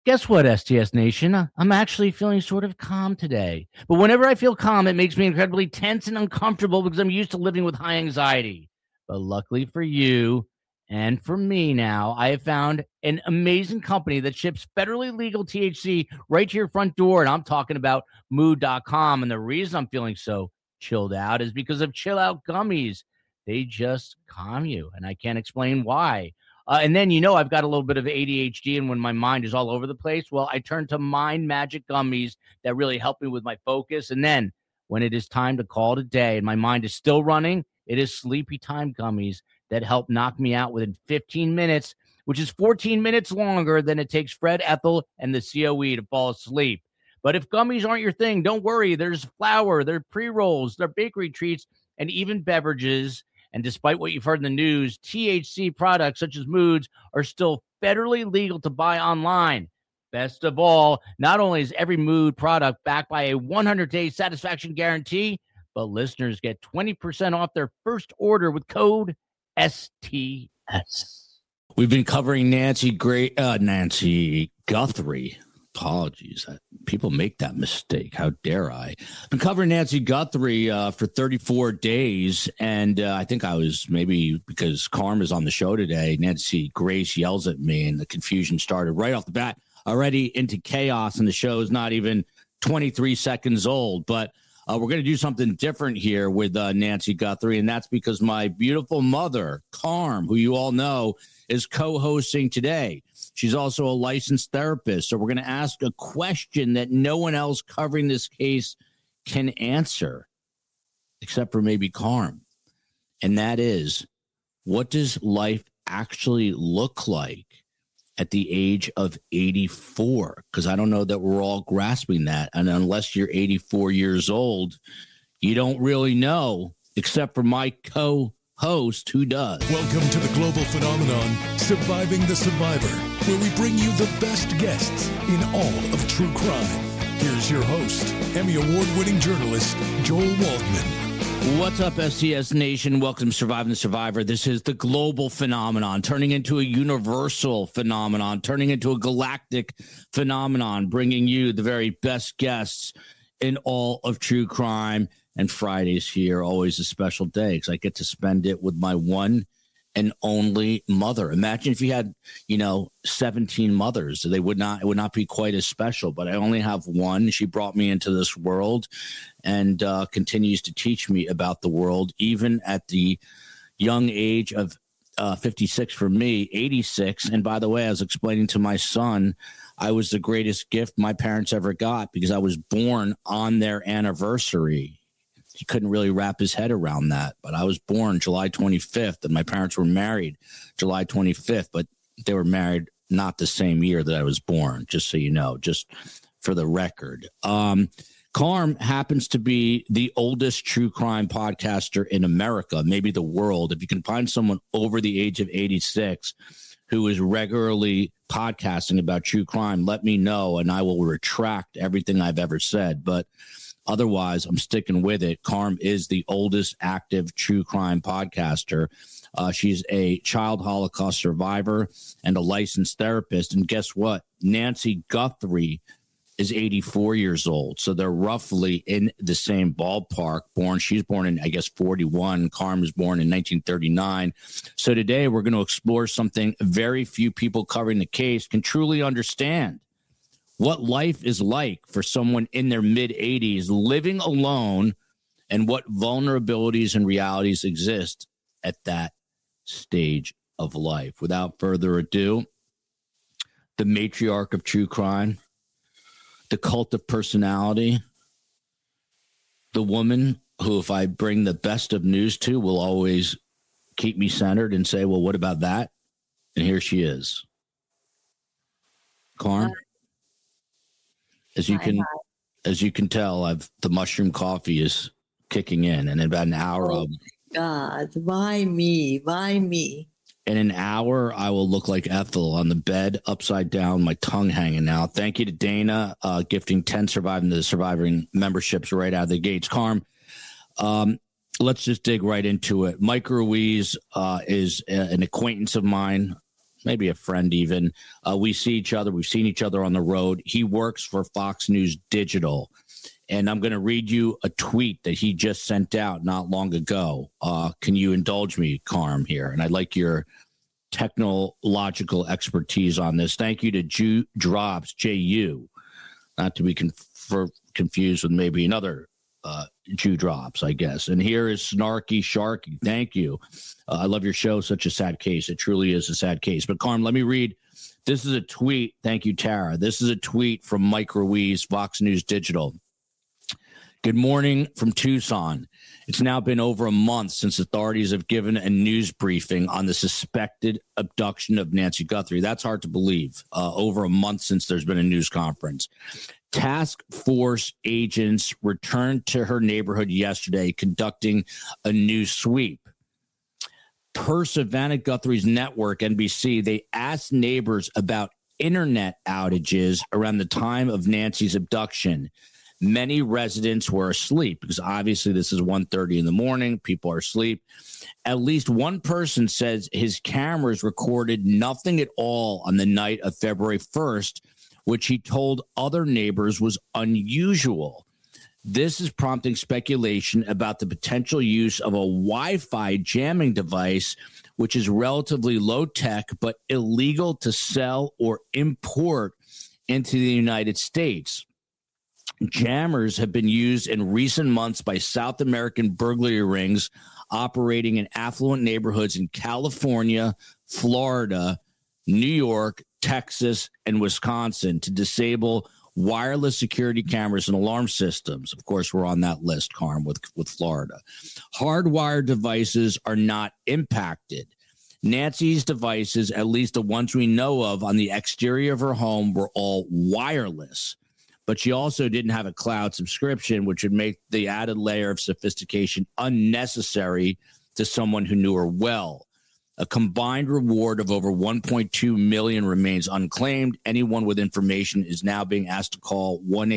Guess what, STS Nation? I'm actually feeling sort of calm today. But whenever I feel calm, it makes me incredibly tense and uncomfortable because I'm used to living with high anxiety. But luckily for you and for me now, I have found an amazing company that ships federally legal THC right to your front door. And I'm talking about mood.com. And the reason I'm feeling so chilled out is because of Chill Out Gummies. They just calm you, and I can't explain why. And then, I've got a little bit of ADHD, and when my mind is all over the place, well, I turn to Mind Magic Gummies that really help me with my focus. And then when it is time to call it a day and my mind is still running, it is Sleepy Time Gummies that help knock me out within 15 minutes, which is 14 minutes longer than it takes Fred Ethel and the COE to fall asleep. But if gummies aren't your thing, don't worry. There's flour, there are pre-rolls, there are bakery treats, and even beverages. And despite what you've heard in the news, THC products such as Moods are still federally legal to buy online. Best of all, not only is every Mood product backed by a 100-day satisfaction guarantee, but listeners get 20% off their first order with code STS. We've been covering Nancy Guthrie. Apologies. People make that mistake. How dare I? I've been covering Nancy Guthrie for 34 days, and I think I was maybe because Carm is on the show today. Nancy Grace yells at me, and the confusion started right off the bat, already into chaos, and the show is not even 23 seconds old. But we're going to do something different here with Nancy Guthrie, and that's because my beautiful mother, Carm, who you all know, is co-hosting today. She's also a licensed therapist. So we're going to ask a question that no one else covering this case can answer, except for maybe Carm. And that is, what does life actually look like at the age of 84? Because I don't know that we're all grasping that. And unless you're 84 years old, you don't really know, except for my co-host who does. Welcome to the global phenomenon, Surviving the Survivor, where we bring you the best guests in all of true crime. Here's your host, Emmy Award-winning journalist, Joel Waldman. What's up, STS Nation? Welcome to Surviving the Survivor. This is the global phenomenon, turning into a universal phenomenon, turning into a galactic phenomenon, bringing you the very best guests in all of true crime. And Fridays here, always a special day because I get to spend it with my one and only mother. Imagine if you had, 17 mothers. It would not be quite as special, but I only have one. She brought me into this world and continues to teach me about the world, even at the young age of 56 for me, 86. And by the way, I was explaining to my son, I was the greatest gift my parents ever got because I was born on their anniversary. He couldn't really wrap his head around that, but I was born July 25th and my parents were married July 25th, but they were married not the same year that I was born, just so you know, just for the record. Carm happens to be the oldest true crime podcaster in America, maybe the world. If you can find someone over the age of 86 who is regularly podcasting about true crime, let me know and I will retract everything I've ever said. But otherwise, I'm sticking with it. Carm is the oldest active true crime podcaster. She's a child Holocaust survivor and a licensed therapist. And guess what? Nancy Guthrie is 84 years old. So they're roughly in the same ballpark. She's born in, 41. Carm was born in 1939. So today we're going to explore something very few people covering the case can truly understand. What life is like for someone in their mid-80s living alone and what vulnerabilities and realities exist at that stage of life. Without further ado, the matriarch of true crime, the cult of personality, the woman who, if I bring the best of news to, will always keep me centered and say, well, what about that? And here she is. Carm? As you can tell, the mushroom coffee is kicking in, and in about an hour, God, why me? Why me? In an hour, I will look like Ethel on the bed, upside down, my tongue hanging out. Thank you to Dana, gifting 10 surviving memberships right out of the gates. Carm, let's just dig right into it. Mike Ruiz is an acquaintance of mine. maybe a friend even. We see each other. We've seen each other on the road. He works for Fox News Digital. And I'm going to read you a tweet that he just sent out not long ago. Can you indulge me, Carm, here? And I'd like your technological expertise on this. Thank you to Drops, J-U, not to be confused with maybe another Jew Drops, I guess. And here is Snarky Sharky. Thank you. I love your show. Such a sad case. It truly is a sad case. But Carm, let me read. This is a tweet. Thank you, Tara. This is a tweet from Mike Ruiz, Fox News Digital. Good morning from Tucson. It's now been over a month since authorities have given a news briefing on the suspected abduction of Nancy Guthrie. That's hard to believe. Over a month since there's been a news conference. Task force agents returned to her neighborhood yesterday, conducting a new sweep. Per Savannah Guthrie's network, NBC, they asked neighbors about internet outages around the time of Nancy's abduction. Many residents were asleep because obviously this is 1:30 in the morning. People are asleep. At least one person says his cameras recorded nothing at all on the night of February 1st, which he told other neighbors was unusual. This is prompting speculation about the potential use of a Wi-Fi jamming device, which is relatively low tech but illegal to sell or import into the United States. Jammers have been used in recent months by South American burglary rings operating in affluent neighborhoods in California, Florida, New York, Texas, and Wisconsin to disable wireless security cameras and alarm systems. Of course, we're on that list, Carm, with Florida. Hardwired devices are not impacted. Nancy's devices, at least the ones we know of on the exterior of her home, were all wireless. But she also didn't have a cloud subscription, which would make the added layer of sophistication unnecessary to someone who knew her well. A combined reward of over $1.2 million remains unclaimed. Anyone with information is now being asked to call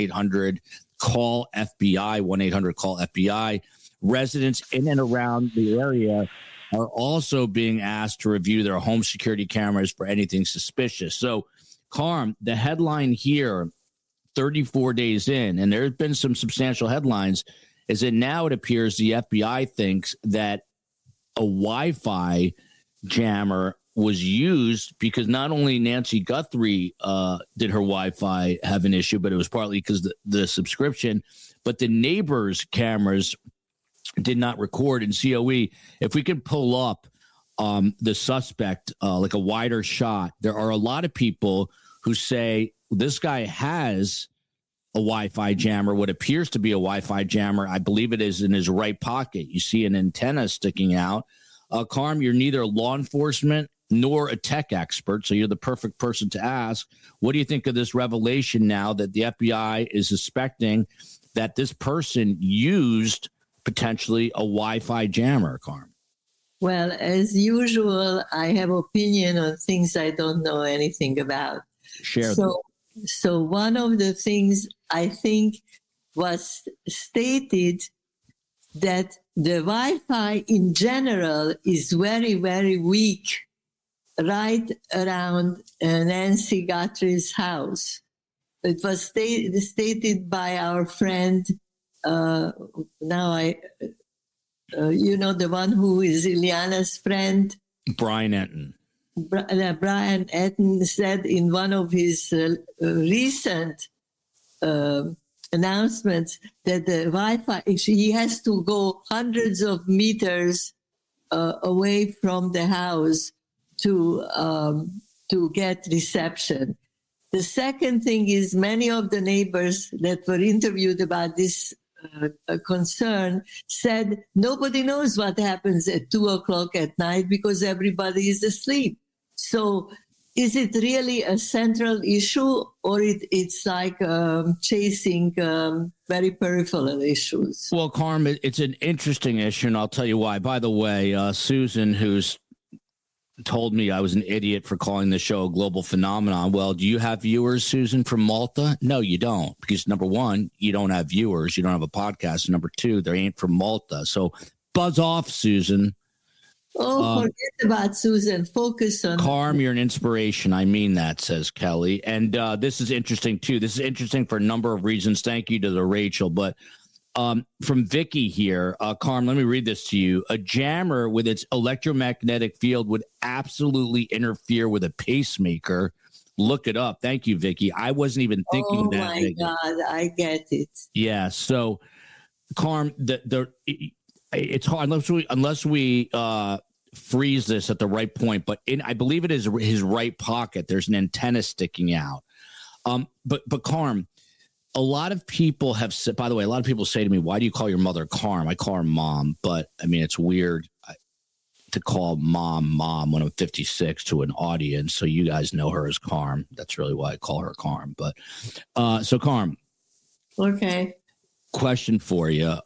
1-800-CALL-FBI, 1-800-CALL-FBI. Residents in and around the area are also being asked to review their home security cameras for anything suspicious. So, Carm, the headline here, 34 days in, and there have been some substantial headlines, is that now it appears the FBI thinks that a Wi-Fi jammer was used because not only Nancy Guthrie did her Wi-Fi have an issue, but it was partly because the subscription, but the neighbors' cameras did not record in COE. If we can pull up the suspect, like a wider shot, there are a lot of people who say this guy has a Wi-Fi jammer, what appears to be a Wi-Fi jammer. I believe it is in his right pocket. You see an antenna sticking out. Carm, you're neither law enforcement nor a tech expert, so you're the perfect person to ask. What do you think of this revelation now that the FBI is suspecting that this person used potentially a Wi-Fi jammer, Carm? Well, as usual, I have opinion on things I don't know anything about. Share them. So one of the things I think was stated that the Wi-Fi in general is very, very weak right around Nancy Guthrie's house. It was stated by our friend, the one who is Ileana's friend. Brian Etten. Brian Etten said in one of his recent announcements that the Wi-Fi, he has to go hundreds of meters away from the house to get reception. The second thing is many of the neighbors that were interviewed about this concern said nobody knows what happens at 2:00 at night because everybody is asleep. So is it really a central issue, or it's like chasing very peripheral issues? Well, Carm, it's an interesting issue, and I'll tell you why. By the way, Susan, who's told me I was an idiot for calling the show a global phenomenon. Well, do you have viewers, Susan, from Malta? No, you don't, because number one, you don't have viewers. You don't have a podcast. And number two, they ain't from Malta. So buzz off, Susan. Forget about Susan. Focus on Carm. You're an inspiration. I mean that, says Kelly. And this is interesting, too. This is interesting for a number of reasons. Thank you to the Rachel. But from Vicky here, Carm, let me read this to you. A jammer with its electromagnetic field would absolutely interfere with a pacemaker. Look it up. Thank you, Vicky. I wasn't even thinking that. Oh, my God. I get it. Yeah. So, Carm, it's hard unless we freeze this at the right point. But I believe it is his right pocket. There's an antenna sticking out. But Carm, a lot of people have said, by the way, a lot of people say to me, why do you call your mother Carm? I call her Mom. But I mean, it's weird to call Mom when I'm 56 to an audience. So you guys know her as Carm. That's really why I call her Carm. But so Carm. Okay. Question for you.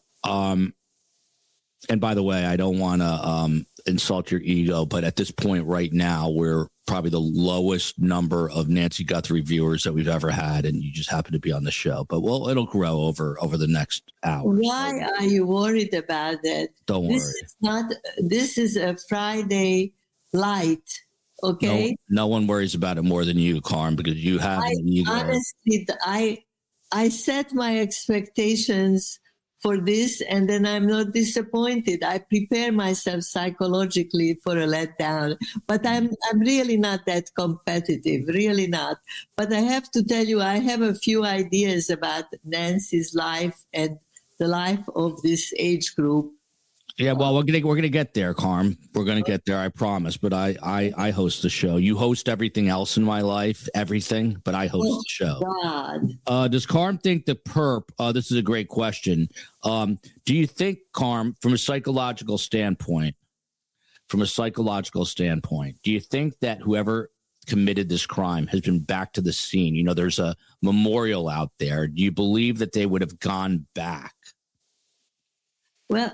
And by the way, I don't want to insult your ego, but at this point right now, we're probably the lowest number of Nancy Guthrie viewers that we've ever had, and you just happen to be on the show. But well, it'll grow over the next hour. Why are you worried about that? Don't worry. This is a Friday light, okay? No one worries about it more than you, Carm, because you have an ego. Honestly, I set my expectations for this, and then I'm not disappointed. I prepare myself psychologically for a letdown, but I'm really not that competitive, really not. But I have to tell you, I have a few ideas about Nancy's life and the life of this age group. Yeah, well, we're gonna get there, Carm. We're gonna get there, I promise. But I host the show. You host everything else in my life, everything, but I host the show. God. Does Carm think the perp? This is a great question. Do you think, Carm, from a psychological standpoint, do you think that whoever committed this crime has been back to the scene? You know, there's a memorial out there. Do you believe that they would have gone back? Well,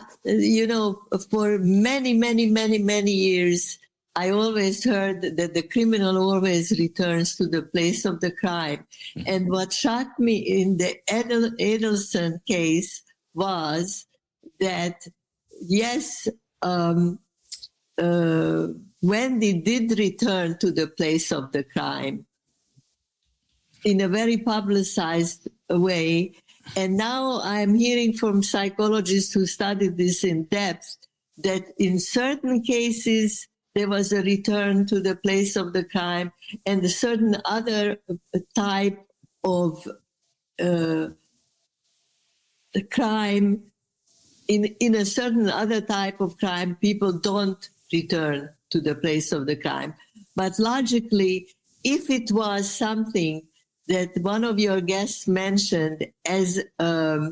for many, many, many, many years, I always heard that the criminal always returns to the place of the crime. And what shocked me in the Adelson case was that, yes, Wendy did return to the place of the crime in a very publicized way. And now I'm hearing from psychologists who studied this in depth that in certain cases there was a return to the place of the crime, and a certain other type of crime, in a certain other type of crime, people don't return to the place of the crime. But logically, if it was something that one of your guests mentioned as a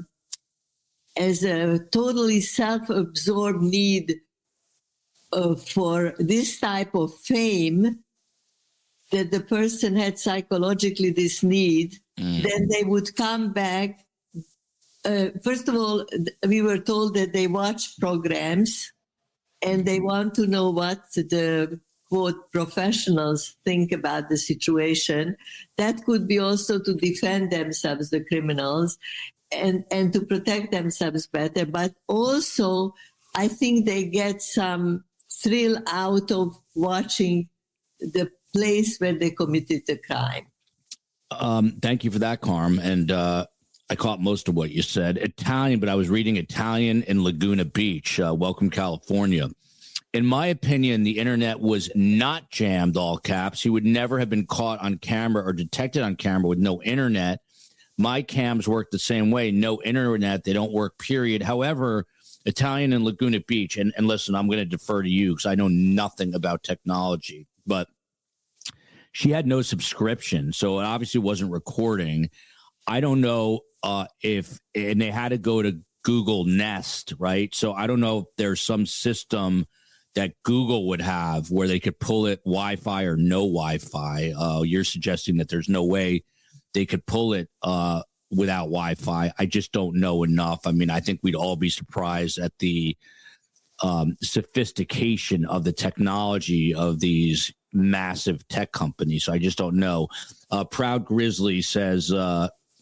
totally self-absorbed need for this type of fame, that the person had psychologically this need, then they would come back. First of all, we were told that they watch programs and they want to know what the quote professionals think about the situation. That could be also to defend themselves, the criminals, and to protect themselves better. But also, I think they get some thrill out of watching the place where they committed the crime. Thank you for that, Carm. And I caught most of what you said. Italian, but I was reading Italian in Laguna Beach. Welcome, California. In my opinion, the internet was not jammed, all caps. He would never have been caught on camera or detected on camera with no internet. My cams work the same way. No internet. They don't work, period. However, Italian in Laguna Beach, and listen, I'm going to defer to you because I know nothing about technology, but she had no subscription, so it obviously wasn't recording. I don't know and they had to go to Google Nest, right? So I don't know if there's some system that Google would have where they could pull it Wi-Fi or no Wi-Fi. You're suggesting that there's no way they could pull it without Wi-Fi. I just don't know enough. I mean, I think we'd all be surprised at the sophistication of the technology of these massive tech companies. So I just don't know. Proud Grizzly says,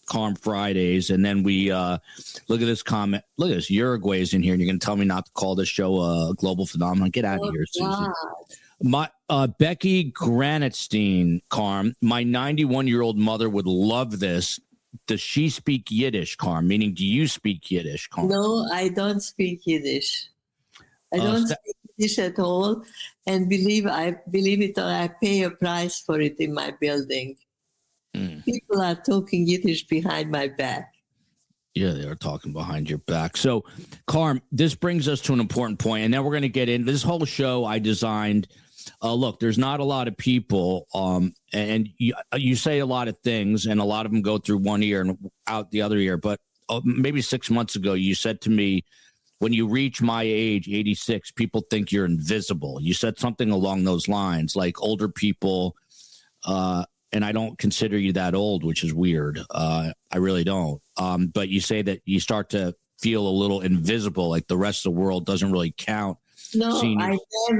Carm Fridays, and then we look at this comment. Look at this, Uruguay's in here, and you're going to tell me not to call this show a global phenomenon? Get out of here, Susan. My Becky Granitstein, Carm. My 91-year-old mother would love this. Does she speak Yiddish, Carm? Meaning, do you speak Yiddish, Carm? No, I don't speak Yiddish. I don't speak Yiddish at all, and believe it or I pay a price for it in my building. People are talking Yiddish behind my back. Yeah, they are talking behind your back. So, Carm, this brings us to an important point, and then we're going to get into this whole show I designed. Look, there's not a lot of people, and you say a lot of things, and a lot of them go through one ear and out the other ear. But maybe 6 months ago, you said to me, when you reach my age, 86, people think you're invisible. You said something along those lines, like older people, and I don't consider you that old, which is weird. I really don't. But you say that you start to feel a little invisible, like the rest of the world doesn't really count. No, I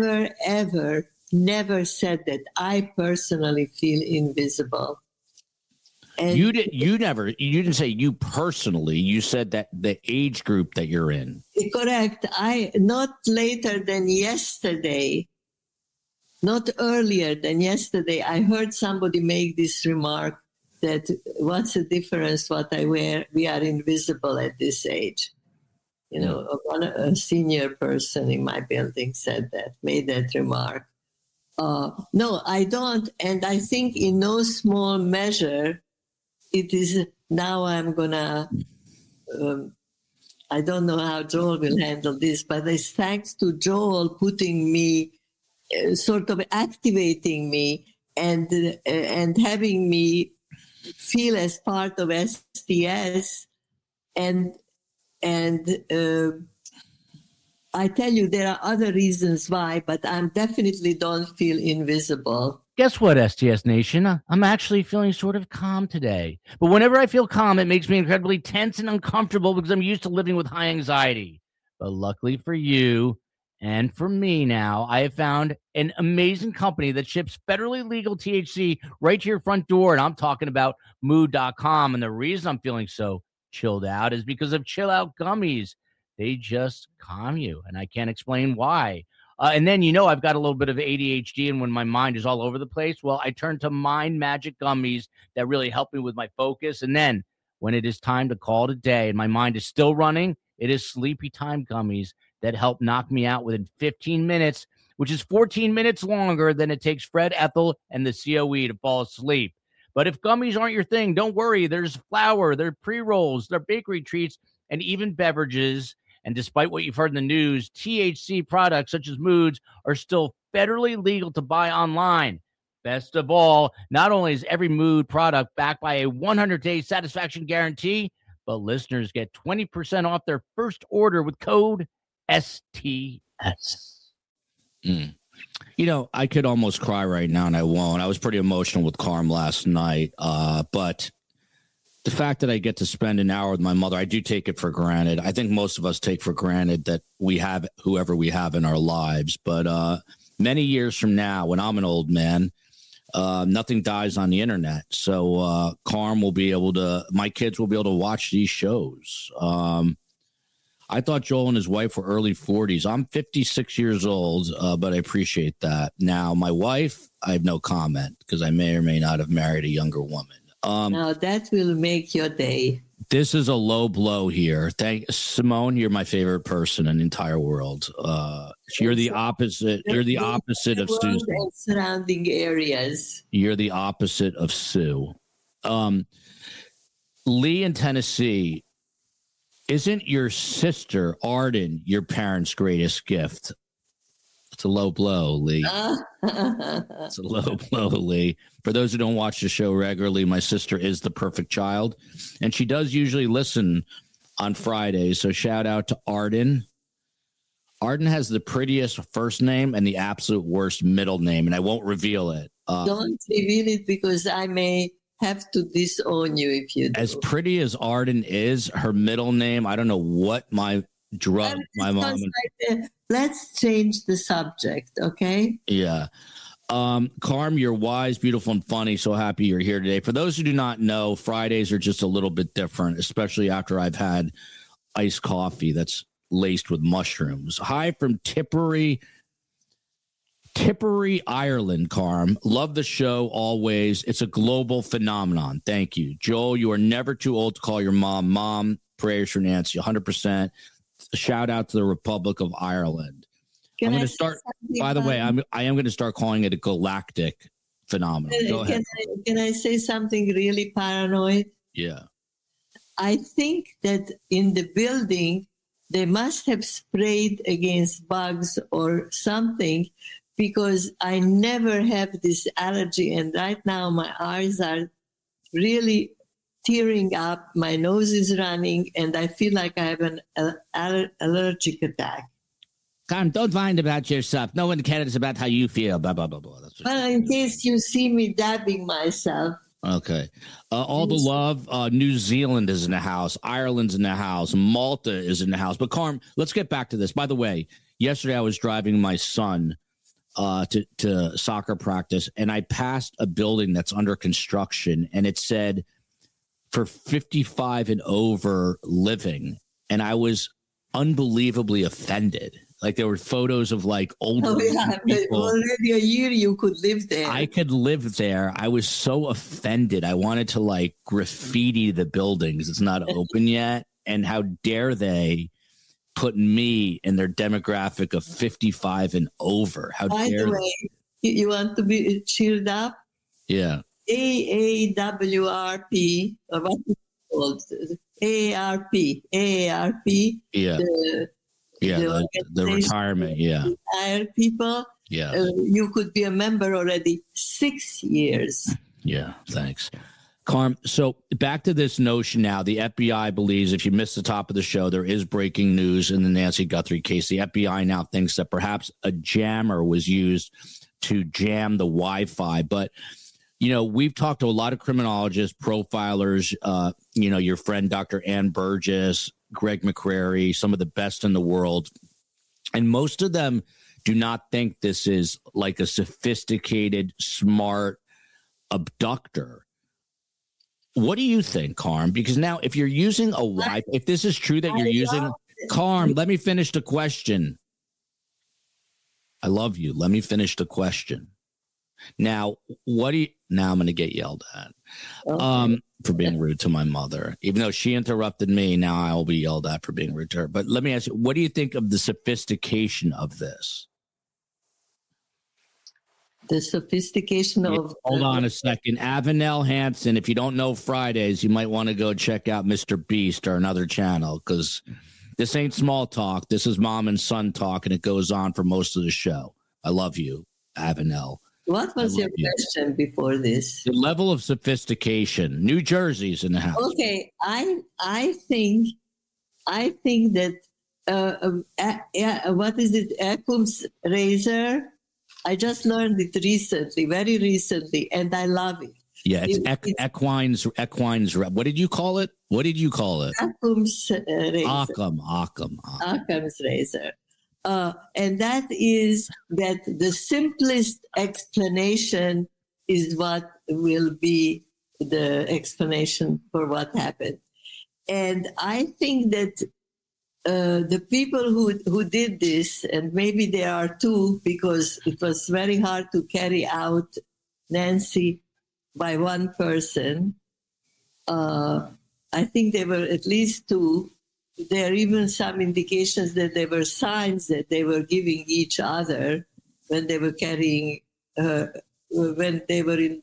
never said that. I personally feel invisible. And you didn't say you personally. You said that the age group that you're in. Correct. Not later than yesterday. Not earlier than yesterday, I heard somebody make this remark that what's the difference what I wear? We are invisible at this age. You know, a senior person in my building made that remark. No, I don't. And I think in no small measure, it is now I'm going to, I don't know how Joel will handle this, but it's thanks to Joel putting me, sort of activating me and having me feel as part of STS. And I tell you, there are other reasons why, but I definitely don't feel invisible. Guess what, STS Nation? I'm actually feeling sort of calm today. But whenever I feel calm, it makes me incredibly tense and uncomfortable because I'm used to living with high anxiety. But luckily for you and for me now, I have found an amazing company that ships federally legal THC right to your front door. And I'm talking about Mood.com. And the reason I'm feeling so chilled out is because of Chill Out Gummies. They just calm you, and I can't explain why. And then, I've got a little bit of ADHD, and when my mind is all over the place, well, I turn to Mind Magic Gummies that really help me with my focus. And then when it is time to call it a day and my mind is still running, it is Sleepy Time Gummies that help knock me out within 15 minutes, which is 14 minutes longer than it takes Fred Ethel and the COE to fall asleep. But if gummies aren't your thing, don't worry. There's flour, there are pre-rolls, there are bakery treats, and even beverages. And despite what you've heard in the news, THC products such as Moods are still federally legal to buy online. Best of all, not only is every Mood product backed by a 100-day satisfaction guarantee, but listeners get 20% off their first order with code STS. I could almost cry right now, and I won't. I was pretty emotional with Carm last night, but the fact that I get to spend an hour with my mother, I do take it for granted. I think most of us take for granted that we have whoever we have in our lives. But many years from now, when I'm an old man, nothing dies on the internet. So Carm will be able to, my kids will be able to watch these shows. I thought Joel and his wife were early 40s. I'm 56 years old, but I appreciate that. Now, my wife, I have no comment because I may or may not have married a younger woman. Now that will make your day. This is a low blow here. Simone, you're my favorite person in the entire world. You're the opposite. You're the opposite of Susan. And surrounding areas. You're the opposite of Sue. Lee in Tennessee, isn't your sister Arden your parents' greatest gift? It's a low blow, Lee. It's a low blow, Lee. For those who don't watch the show regularly, my sister is the perfect child, and she does usually listen on Fridays. So shout out to Arden. Arden has the prettiest first name and the absolute worst middle name, and I won't reveal it. Don't reveal it because I may have to disown you if you do. As pretty as Arden is, her middle name, I don't know what my mom. Let's change the subject, okay? Yeah. Carm, you're wise, beautiful, and funny. So happy you're here today. For those who do not know, Fridays are just a little bit different, especially after I've had iced coffee that's laced with mushrooms. Hi from Tipperary, Ireland, Carm. Love the show always. It's a global phenomenon. Thank you. Joel, you are never too old to call your mom. Mom, prayers for Nancy, 100%. Shout out to the Republic of Ireland. I'm going to start, by the way, I am going to start calling it a galactic phenomenon. Go ahead. Can I say something really paranoid? Yeah. I think that in the building, they must have sprayed against bugs or something, because I never have this allergy. And right now my eyes are really tearing up. My nose is running, and I feel like I have an allergic attack. Carm, don't mind about yourself. No one cares about how you feel. Blah, blah, blah, blah. Well, in case you see me dabbing myself. Okay. All the love. New Zealand is in the house. Ireland's in the house. Malta is in the house. But Carm, let's get back to this. By the way, yesterday I was driving my son to soccer practice, and I passed a building that's under construction, and it said for 55 and over living. And I was unbelievably offended. Like, there were photos of like older people. Already a year you could live there. I could live there. I was so offended. I wanted to like graffiti the buildings. It's not open yet. And how dare they put me in their demographic of 55 and over? How By dare the way, you want to be cheered up? Yeah. AAWRP, or what is it called? AARP. Yeah. The retirement. Yeah. Retired people. Yeah. You could be a member already 6 years. Yeah. Thanks, Carm. So back to this notion now. The FBI believes, if you missed the top of the show, there is breaking news in the Nancy Guthrie case. The FBI now thinks that perhaps a jammer was used to jam the Wi-Fi. But, you know, we've talked to a lot of criminologists, profilers, your friend, Dr. Ann Burgess, Greg McCrary, some of the best in the world. And most of them do not think this is like a sophisticated, smart abductor. What do you think, Carm? Because now if you're using a Wi-Fi, if this is true that you're using, Carm, let me finish the question. I love you. Let me finish the question. Now, now I'm going to get yelled at for being rude to my mother. Even though she interrupted me, now I will be yelled at for being rude to her. But let me ask you, what do you think of the sophistication of this? The sophistication of... Hold on a second. Avenel Hansen, if you don't know Fridays, you might want to go check out Mr. Beast or another channel, because this ain't small talk. This is mom and son talk, and it goes on for most of the show. I love you, Avenel. What was your question before this? The level of sophistication. New Jersey's in the house. Okay, I think that what is it? Occam's razor. I just learned it recently, very recently, and I love it. Yeah, it's equine's. What did you call it? Occam's razor. Occam's razor. And that is that the simplest explanation is what will be the explanation for what happened. And I think that the people who did this, and maybe there are two, because it was very hard to carry out Nancy by one person. I think there were at least two. There are even some indications that there were signs that they were giving each other when they were carrying, when they were in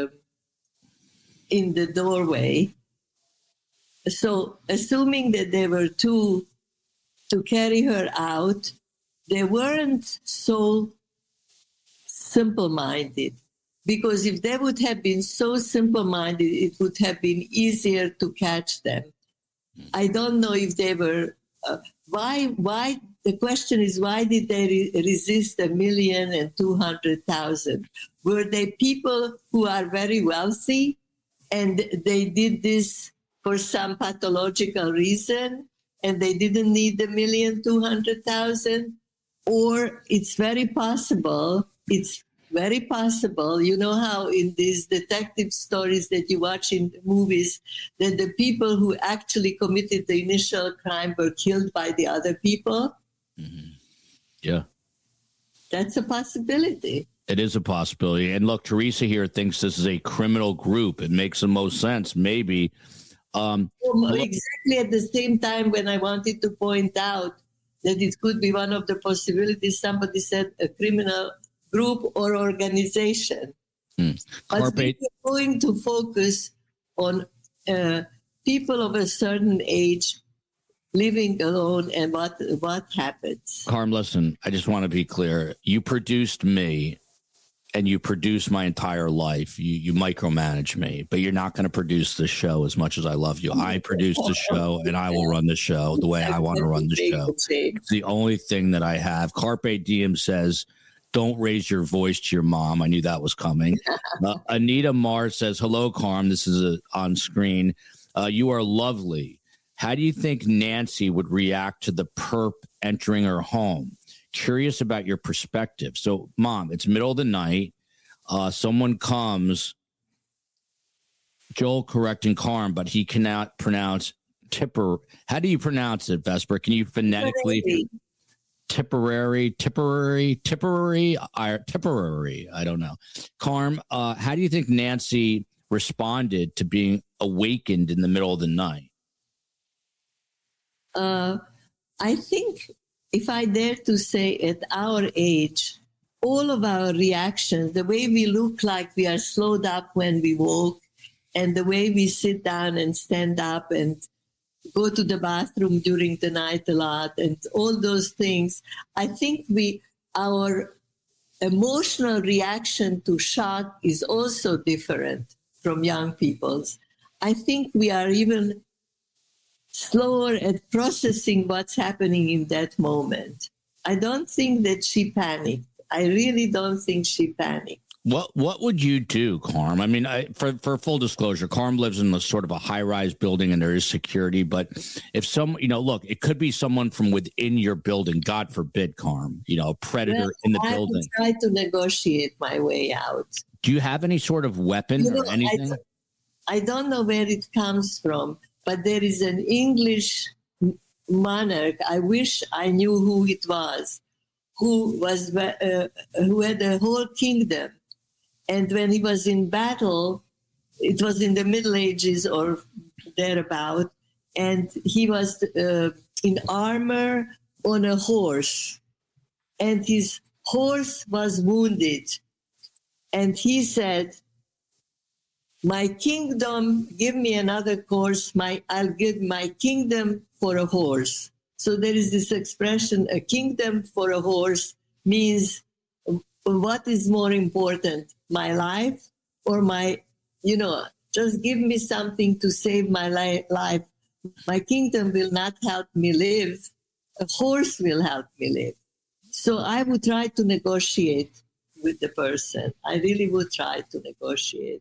the doorway. So, assuming that there were two to carry her out, they weren't so simple-minded. Because if they would have been so simple-minded, it would have been easier to catch them. I don't know if they were, why, the question is, why did they resist 1,200,000? Were they people who are very wealthy and they did this for some pathological reason and they didn't need 1,200,000? Or it's very possible, it's very possible. You know how in these detective stories that you watch in movies, that the people who actually committed the initial crime were killed by the other people? Mm-hmm. Yeah. That's a possibility. It is a possibility. And look, Teresa here thinks this is a criminal group. It makes the most sense, maybe. Exactly at the same time when I wanted to point out that it could be one of the possibilities, somebody said a criminal group or organization. But we are going to focus on people of a certain age living alone and what happens. Carm, listen, I just want to be clear. You produced me and you produce my entire life. You micromanage me, but you're not going to produce this show as much as I love you. I produce the show and I will run the show the way I want to run the show. It's the only thing that I have. Carpe Diem says, don't raise your voice to your mom. I knew that was coming. Anita Mars says, hello, Carm. This is on screen. You are lovely. How do you think Nancy would react to the perp entering her home? Curious about your perspective. So, Mom, it's middle of the night. Someone comes. Joel correcting Carm, but he cannot pronounce Tipper. How do you pronounce it, Vesper? Can you phonetically? Tipperary. I don't know. Carm, how do you think Nancy responded to being awakened in the middle of the night? I think, if I dare to say, at our age, all of our reactions, the way we look like we are slowed up when we walk, and the way we sit down and stand up and go to the bathroom during the night a lot, and all those things, I think our emotional reaction to shock is also different from young people's. I think we are even slower at processing what's happening in that moment. I don't think that she panicked. I really don't think she panicked. What would you do, Carm? I mean, for full disclosure, Carm lives in a sort of a high-rise building and there is security. But if look, it could be someone from within your building, God forbid, Carm, a predator in the building. I would try to negotiate my way out. Do you have any sort of weapon or anything? I don't know where it comes from, but there is an English monarch. I wish I knew who it was, who had a whole kingdom. And when he was in battle, it was in the Middle Ages or thereabout, and he was in armor on a horse, and his horse was wounded. And he said, my kingdom, give me another course, I'll give my kingdom for a horse. So there is this expression, a kingdom for a horse, means what is more important, my life or just give me something to save my life. My kingdom will not help me live. A horse will help me live. So I would try to negotiate with the person. I really would try to negotiate.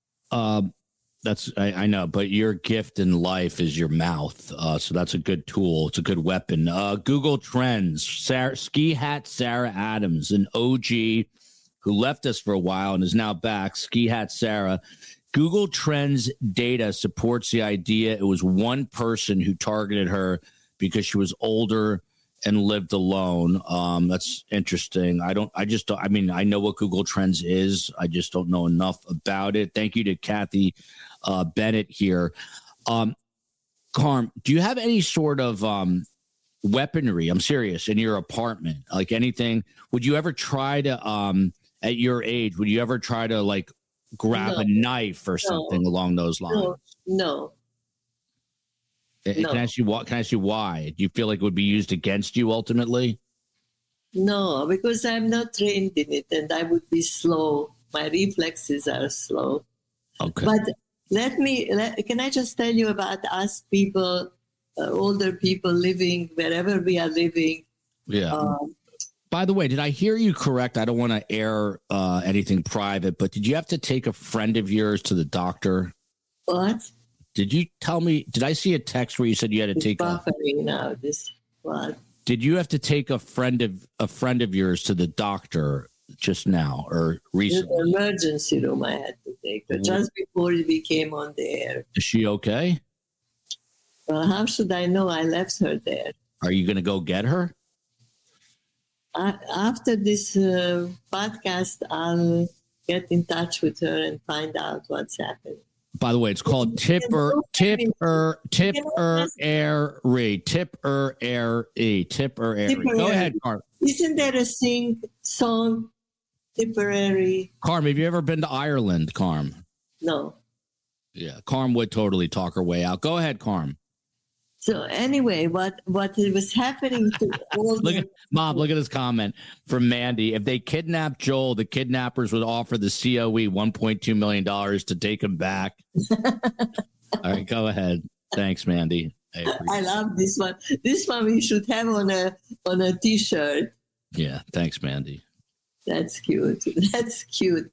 I know, but your gift in life is your mouth. So that's a good tool. It's a good weapon. Google Trends, Ski Hat Sarah Adams, an OG who left us for a while and is now back. Ski Hat Sarah. Google Trends data supports the idea it was one person who targeted her because she was older and lived alone. That's interesting. I know what Google Trends is. I just don't know enough about it. Thank you to Kathy Bennett here. Carm, do you have any sort of weaponry? I'm serious, in your apartment, like anything? Would you ever try to, at your age, would you ever try to grab a knife or something along those lines? No. Can I ask you why? Do you feel like it would be used against you ultimately? No, because I'm not trained in it and I would be slow. My reflexes are slow. Okay. But can I just tell you about us people, older people living wherever we are living? Yeah. By the way, did I hear you correct? I don't want to air anything private, but did you have to take a friend of yours to the doctor? What? Did you tell me? Did I see a text where you said you had to take buffering now? What? Did you have to take a friend of yours to the doctor just now or recently? In the emergency room, I had to take her just before we came on the air. Is she okay? Well, how should I know? I left her there. Are you going to go get her? After this podcast, I'll get in touch with her and find out what's happening. By the way, it's called Tipper Airy. Go ahead, Carm. Isn't there a song, Tipperary? Carm, have you ever been to Ireland, Carm? No. Yeah, Carm would totally talk her way out. Go ahead, Carm. So anyway, what was happening to all Mom, look at this comment from Mandy. If they kidnapped Joel, the kidnappers would offer the COE $1.2 million to take him back. All right, go ahead. Thanks, Mandy. I love this one. This one we should have on a T-shirt. Yeah, thanks, Mandy. That's cute. That's cute.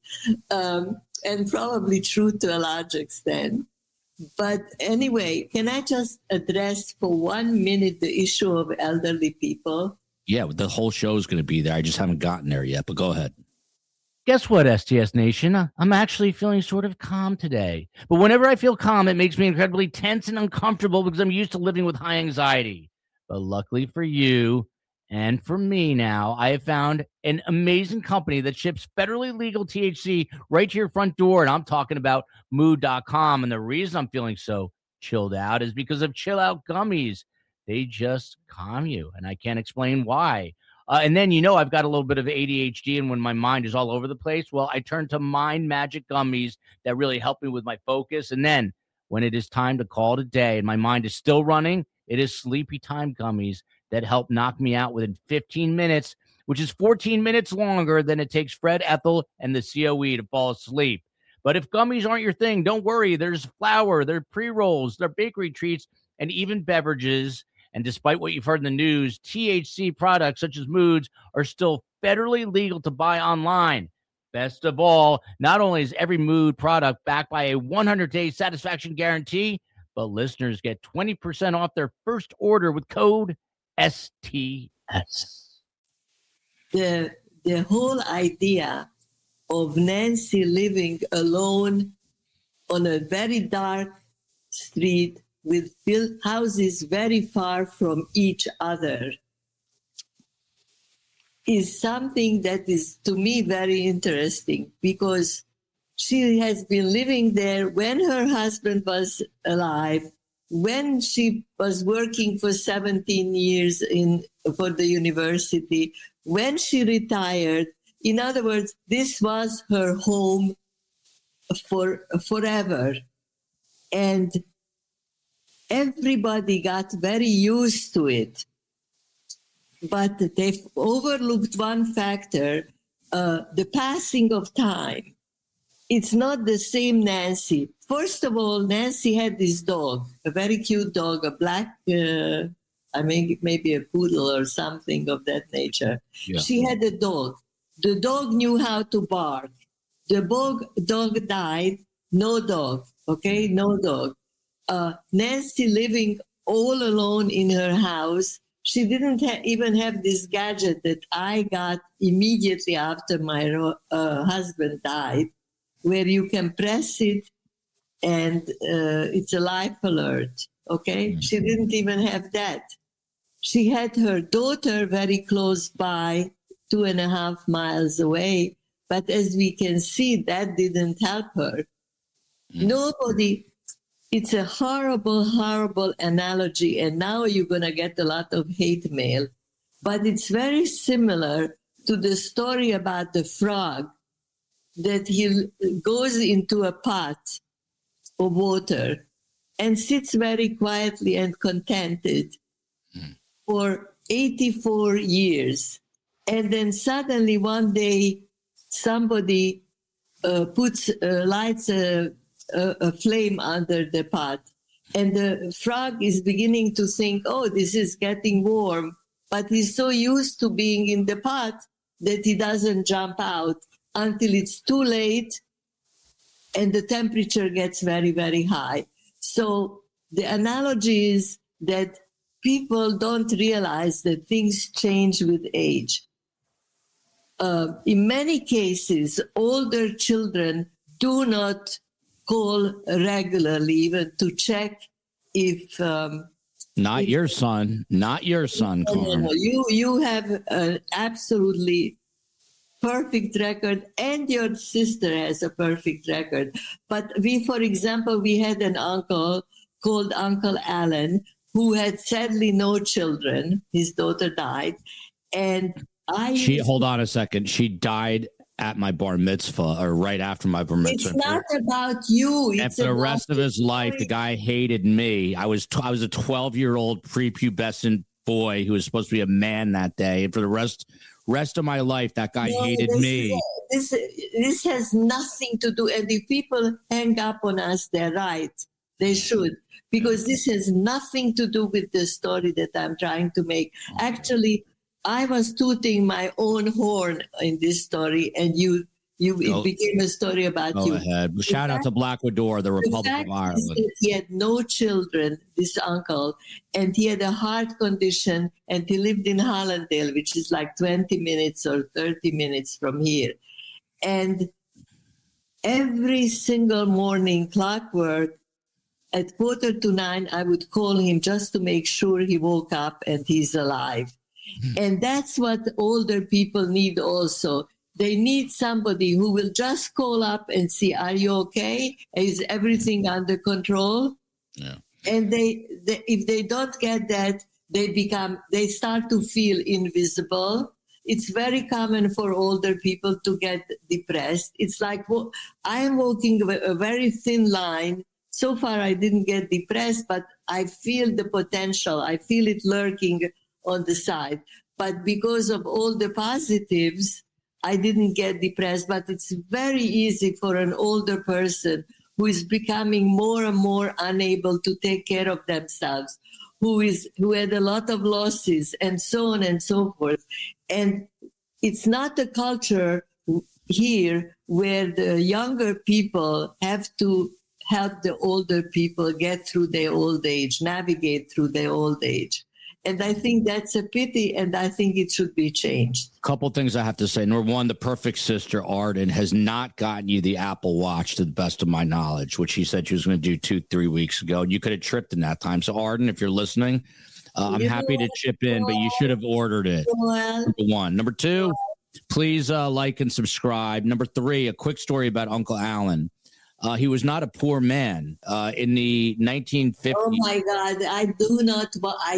And probably true to a large extent. But anyway, can I just address for 1 minute the issue of elderly people? Yeah, the whole show is going to be there. I just haven't gotten there yet, but go ahead. Guess what, STS Nation? I'm actually feeling sort of calm today. But whenever I feel calm, it makes me incredibly tense and uncomfortable because I'm used to living with high anxiety. But luckily for you and for me now, I have found an amazing company that ships federally legal THC right to your front door. And I'm talking about mood.com. And the reason I'm feeling so chilled out is because of Chill Out Gummies. They just calm you. And I can't explain why. And then, I've got a little bit of ADHD, and when my mind is all over the place, well, I turn to Mind Magic Gummies that really help me with my focus. And then when it is time to call it a day and my mind is still running, it is Sleepy Time Gummies that help knock me out within 15 minutes, which is 14 minutes longer than it takes Fred Ethel and the COE to fall asleep. But if gummies aren't your thing, don't worry. There's flour, there are pre-rolls, there are bakery treats, and even beverages. And despite what you've heard in the news, THC products such as Moods are still federally legal to buy online. Best of all, not only is every Mood product backed by a 100-day satisfaction guarantee, but listeners get 20% off their first order with code STS. The whole idea of Nancy living alone on a very dark street with built houses very far from each other is something that is, to me, very interesting, because she has been living there when her husband was alive, when she was working for 17 years for the university, when she retired. In other words, this was her home forever. And everybody got very used to it. But they've overlooked one factor, the passing of time. It's not the same Nancy. First of all, Nancy had this dog, a very cute dog, a black, maybe a poodle or something of that nature. Yeah. She had a dog. The dog knew how to bark. The dog died, no dog, okay? No dog. Nancy living all alone in her house. She didn't even have this gadget that I got immediately after my husband died, where you can press it and it's a life alert, okay? Mm-hmm. She didn't even have that. She had her daughter very close by, 2.5 miles away, but as we can see, that didn't help her. Mm-hmm. Nobody, it's a horrible, horrible analogy, and now you're going to get a lot of hate mail, but it's very similar to the story about the frog, that he goes into a pot of water and sits very quietly and contented for 84 years. And then suddenly one day somebody lights a flame under the pot. And the frog is beginning to think, oh, this is getting warm. But he's so used to being in the pot that he doesn't jump out until it's too late and the temperature gets very, very high. So the analogy is that people don't realize that things change with age. in many cases, older children do not call regularly even to check if... Not your son, Carm. No. You have an absolutely perfect record, and your sister has a perfect record. But for example, we had an uncle called Uncle Alan who had sadly no children. His daughter died. And hold on a second. She died at my bar mitzvah or right after my bar mitzvah. It's not about you. And for the rest of his life, the guy hated me. I was a 12-year-old prepubescent boy who was supposed to be a man that day. And for the rest of my life, that guy hated me. This has nothing to do. And if people hang up on us, they're right. They should. Because this has nothing to do with the story that I'm trying to make. Actually, I was tooting my own horn in this story, and it became a story about you. Go ahead. Shout out to Blackwood Door, the Republic of Ireland. He had no children, this uncle, and he had a heart condition, and he lived in Hallandale, which is like 20 minutes or 30 minutes from here. And every single morning, clockwork, at 8:45, I would call him just to make sure he woke up and he's alive. And that's what older people need also. They need somebody who will just call up and see, are you okay? Is everything under control? Yeah. And if they don't get that, they start to feel invisible. It's very common for older people to get depressed. It's like, I am walking a very thin line. So far, I didn't get depressed, but I feel the potential. I feel it lurking on the side. But because of all the positives, I didn't get depressed. But it's very easy for an older person who is becoming more and more unable to take care of themselves, who had a lot of losses and so on and so forth. And it's not a culture here where the younger people have to help the older people get through their old age, navigate through their old age. And I think that's a pity, and I think it should be changed. A couple things I have to say. Number one, the perfect sister, Arden, has not gotten you the Apple Watch to the best of my knowledge, which she said she was going to do 2-3 weeks ago. You could have tripped in that time. So, Arden, if you're listening, I'm happy to chip in, but you should have ordered it. Number one. Number two, please like and subscribe. Number three, a quick story about Uncle Alan. He was not a poor man in the 1950s. Oh my God! I do not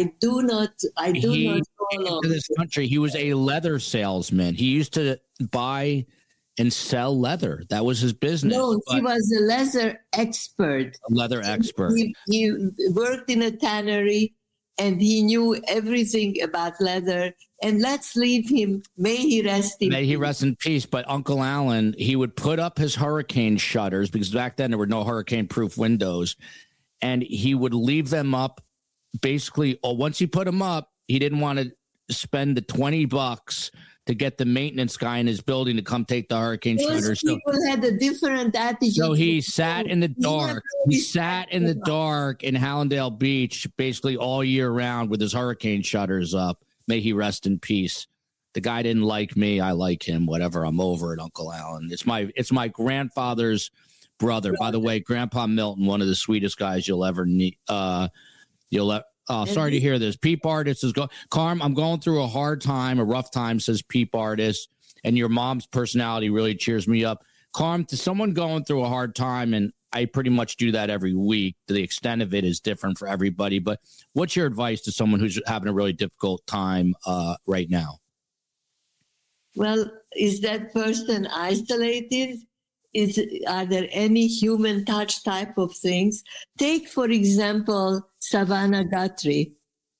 follow this country. He was a leather salesman. He used to buy and sell leather. That was his business. No, he was a leather expert. He worked in a tannery, and he knew everything about leather. And let's leave him. May he rest in peace. But Uncle Alan, he would put up his hurricane shutters because back then there were no hurricane-proof windows. And he would leave them up. Basically, once he put them up, he didn't want to spend the $20 to get the maintenance guy in his building to come take the hurricane shutters. People had a different attitude. So he sat in the dark. He sat in the dark in Hallandale Beach basically all year round with his hurricane shutters up. May he rest in peace. The guy didn't like me. I like him. Whatever. I'm over it, Uncle Alan. It's my grandfather's brother. By the way, Grandpa Milton, one of the sweetest guys you'll ever meet. Sorry to hear this. Peep Artist is going. Carm, I'm going through a rough time, says Peep Artist. And your mom's personality really cheers me up. Carm, to someone going through a hard time, and I pretty much do that every week. The extent of it is different for everybody. But what's your advice to someone who's having a really difficult time right now? Well, is that person isolated? Are there any human touch type of things? Take, for example, Savannah Guthrie.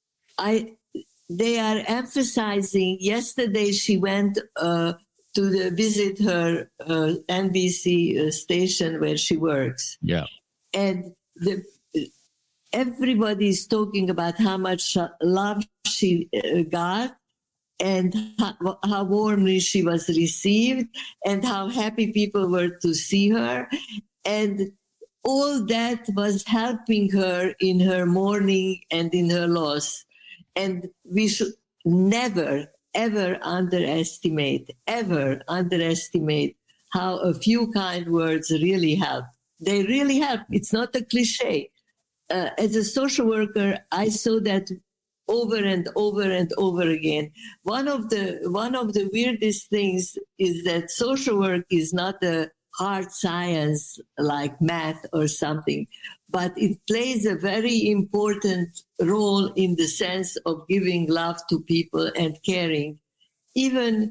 They are emphasizing. Yesterday, she went to visit her NBC station where she works. Yeah. And everybody is talking about how much love she got and how warmly she was received and how happy people were to see her. And all that was helping her in her mourning and in her loss. And we should never, ever underestimate how a few kind words really help. They really help. It's not a cliche. As a social worker, I saw that over and over and over again. One of the weirdest things is that social work is not a hard science like math or something, but it plays a very important role in the sense of giving love to people and caring. Even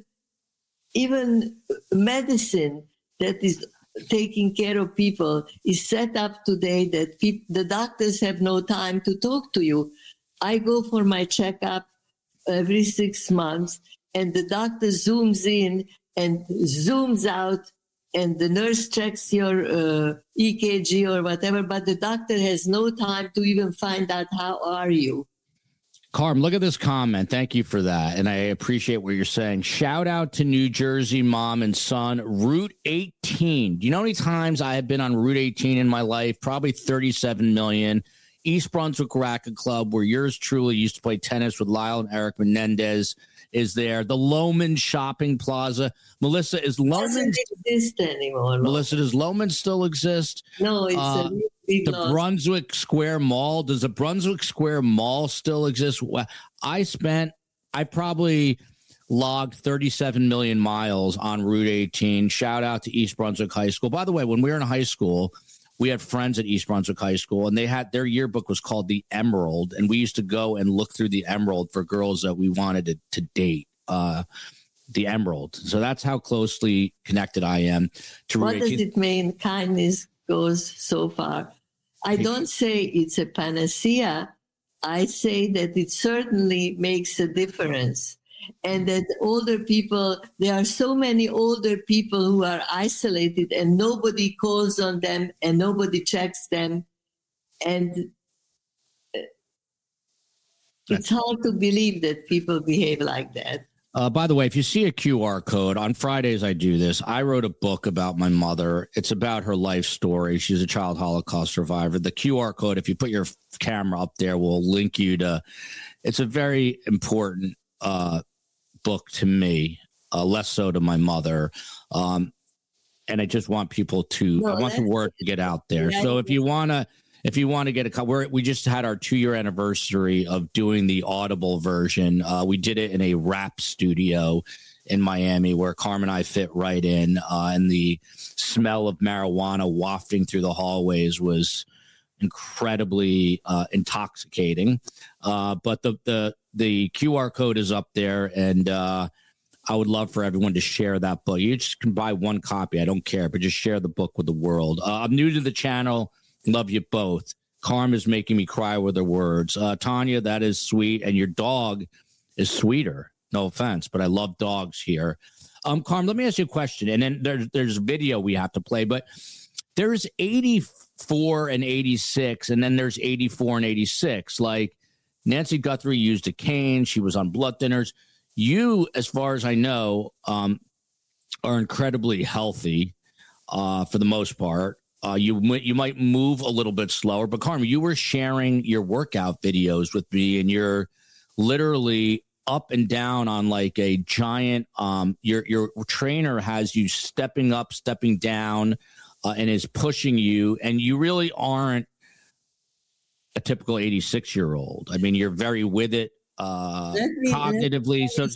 medicine that is taking care of people is set up today that the doctors have no time to talk to you. I go for my checkup every 6 months, and the doctor zooms in and zooms out, and the nurse checks your EKG or whatever, but the doctor has no time to even find out how are you. Carm, look at this comment. Thank you for that. And I appreciate what you're saying. Shout out to New Jersey mom and son, Route 18. Do you know how many times I have been on Route 18 in my life? Probably 37 million. East Brunswick Racquet Club, where yours truly used to play tennis with Lyle and Eric Menendez, is there. The Loman Shopping Plaza. Melissa, is Loman doesn't exist anymore? Melissa, does Loman still exist? No, it's a big the loss. Brunswick Square Mall. Does the Brunswick Square Mall still exist? I probably logged 37 million miles on Route 18. Shout out to East Brunswick High School. By the way, when we were in high school, we had friends at East Brunswick High School, and they had their yearbook was called the Emerald, and we used to go and look through the Emerald for girls that we wanted to date. The Emerald. So that's how closely connected I am to. What does it mean? Kindness goes so far. I don't say it's a panacea. I say that it certainly makes a difference. And that older people, there are so many older people who are isolated and nobody calls on them and nobody checks them. And it's hard to believe that people behave like that. By the way, if you see a QR code, on Fridays I do this. I wrote a book about my mother. It's about her life story. She's a child Holocaust survivor. The QR code, if you put your camera up there, will link you to. It's a very important book to me, less so to my mother. And I just want people to, I want the word to get out there. So if you want to get a copy, we just had our 2-year anniversary of doing the Audible version. We did it in a rap studio in Miami where Carm and I fit right in. And the smell of marijuana wafting through the hallways was incredibly intoxicating. But the QR code is up there, and I would love for everyone to share that book. You just can buy one copy. I don't care, but just share the book with the world. I'm new to the channel. Love you both. Carm is making me cry with her words. Tanya, that is sweet. And your dog is sweeter. No offense, but I love dogs here. Carm, let me ask you a question. And then there's video we have to play, but there's 84 and 86, and then there's 84 and 86. Like Nancy Guthrie used a cane. She was on blood thinners. You, as far as I know, are incredibly healthy for the most part. You might move a little bit slower, but Carmen, you were sharing your workout videos with me, and you're literally up and down on like a giant. Your trainer has you stepping up, stepping down, and is pushing you, and you really aren't a typical 86-year-old. I mean, you're very with it cognitively. So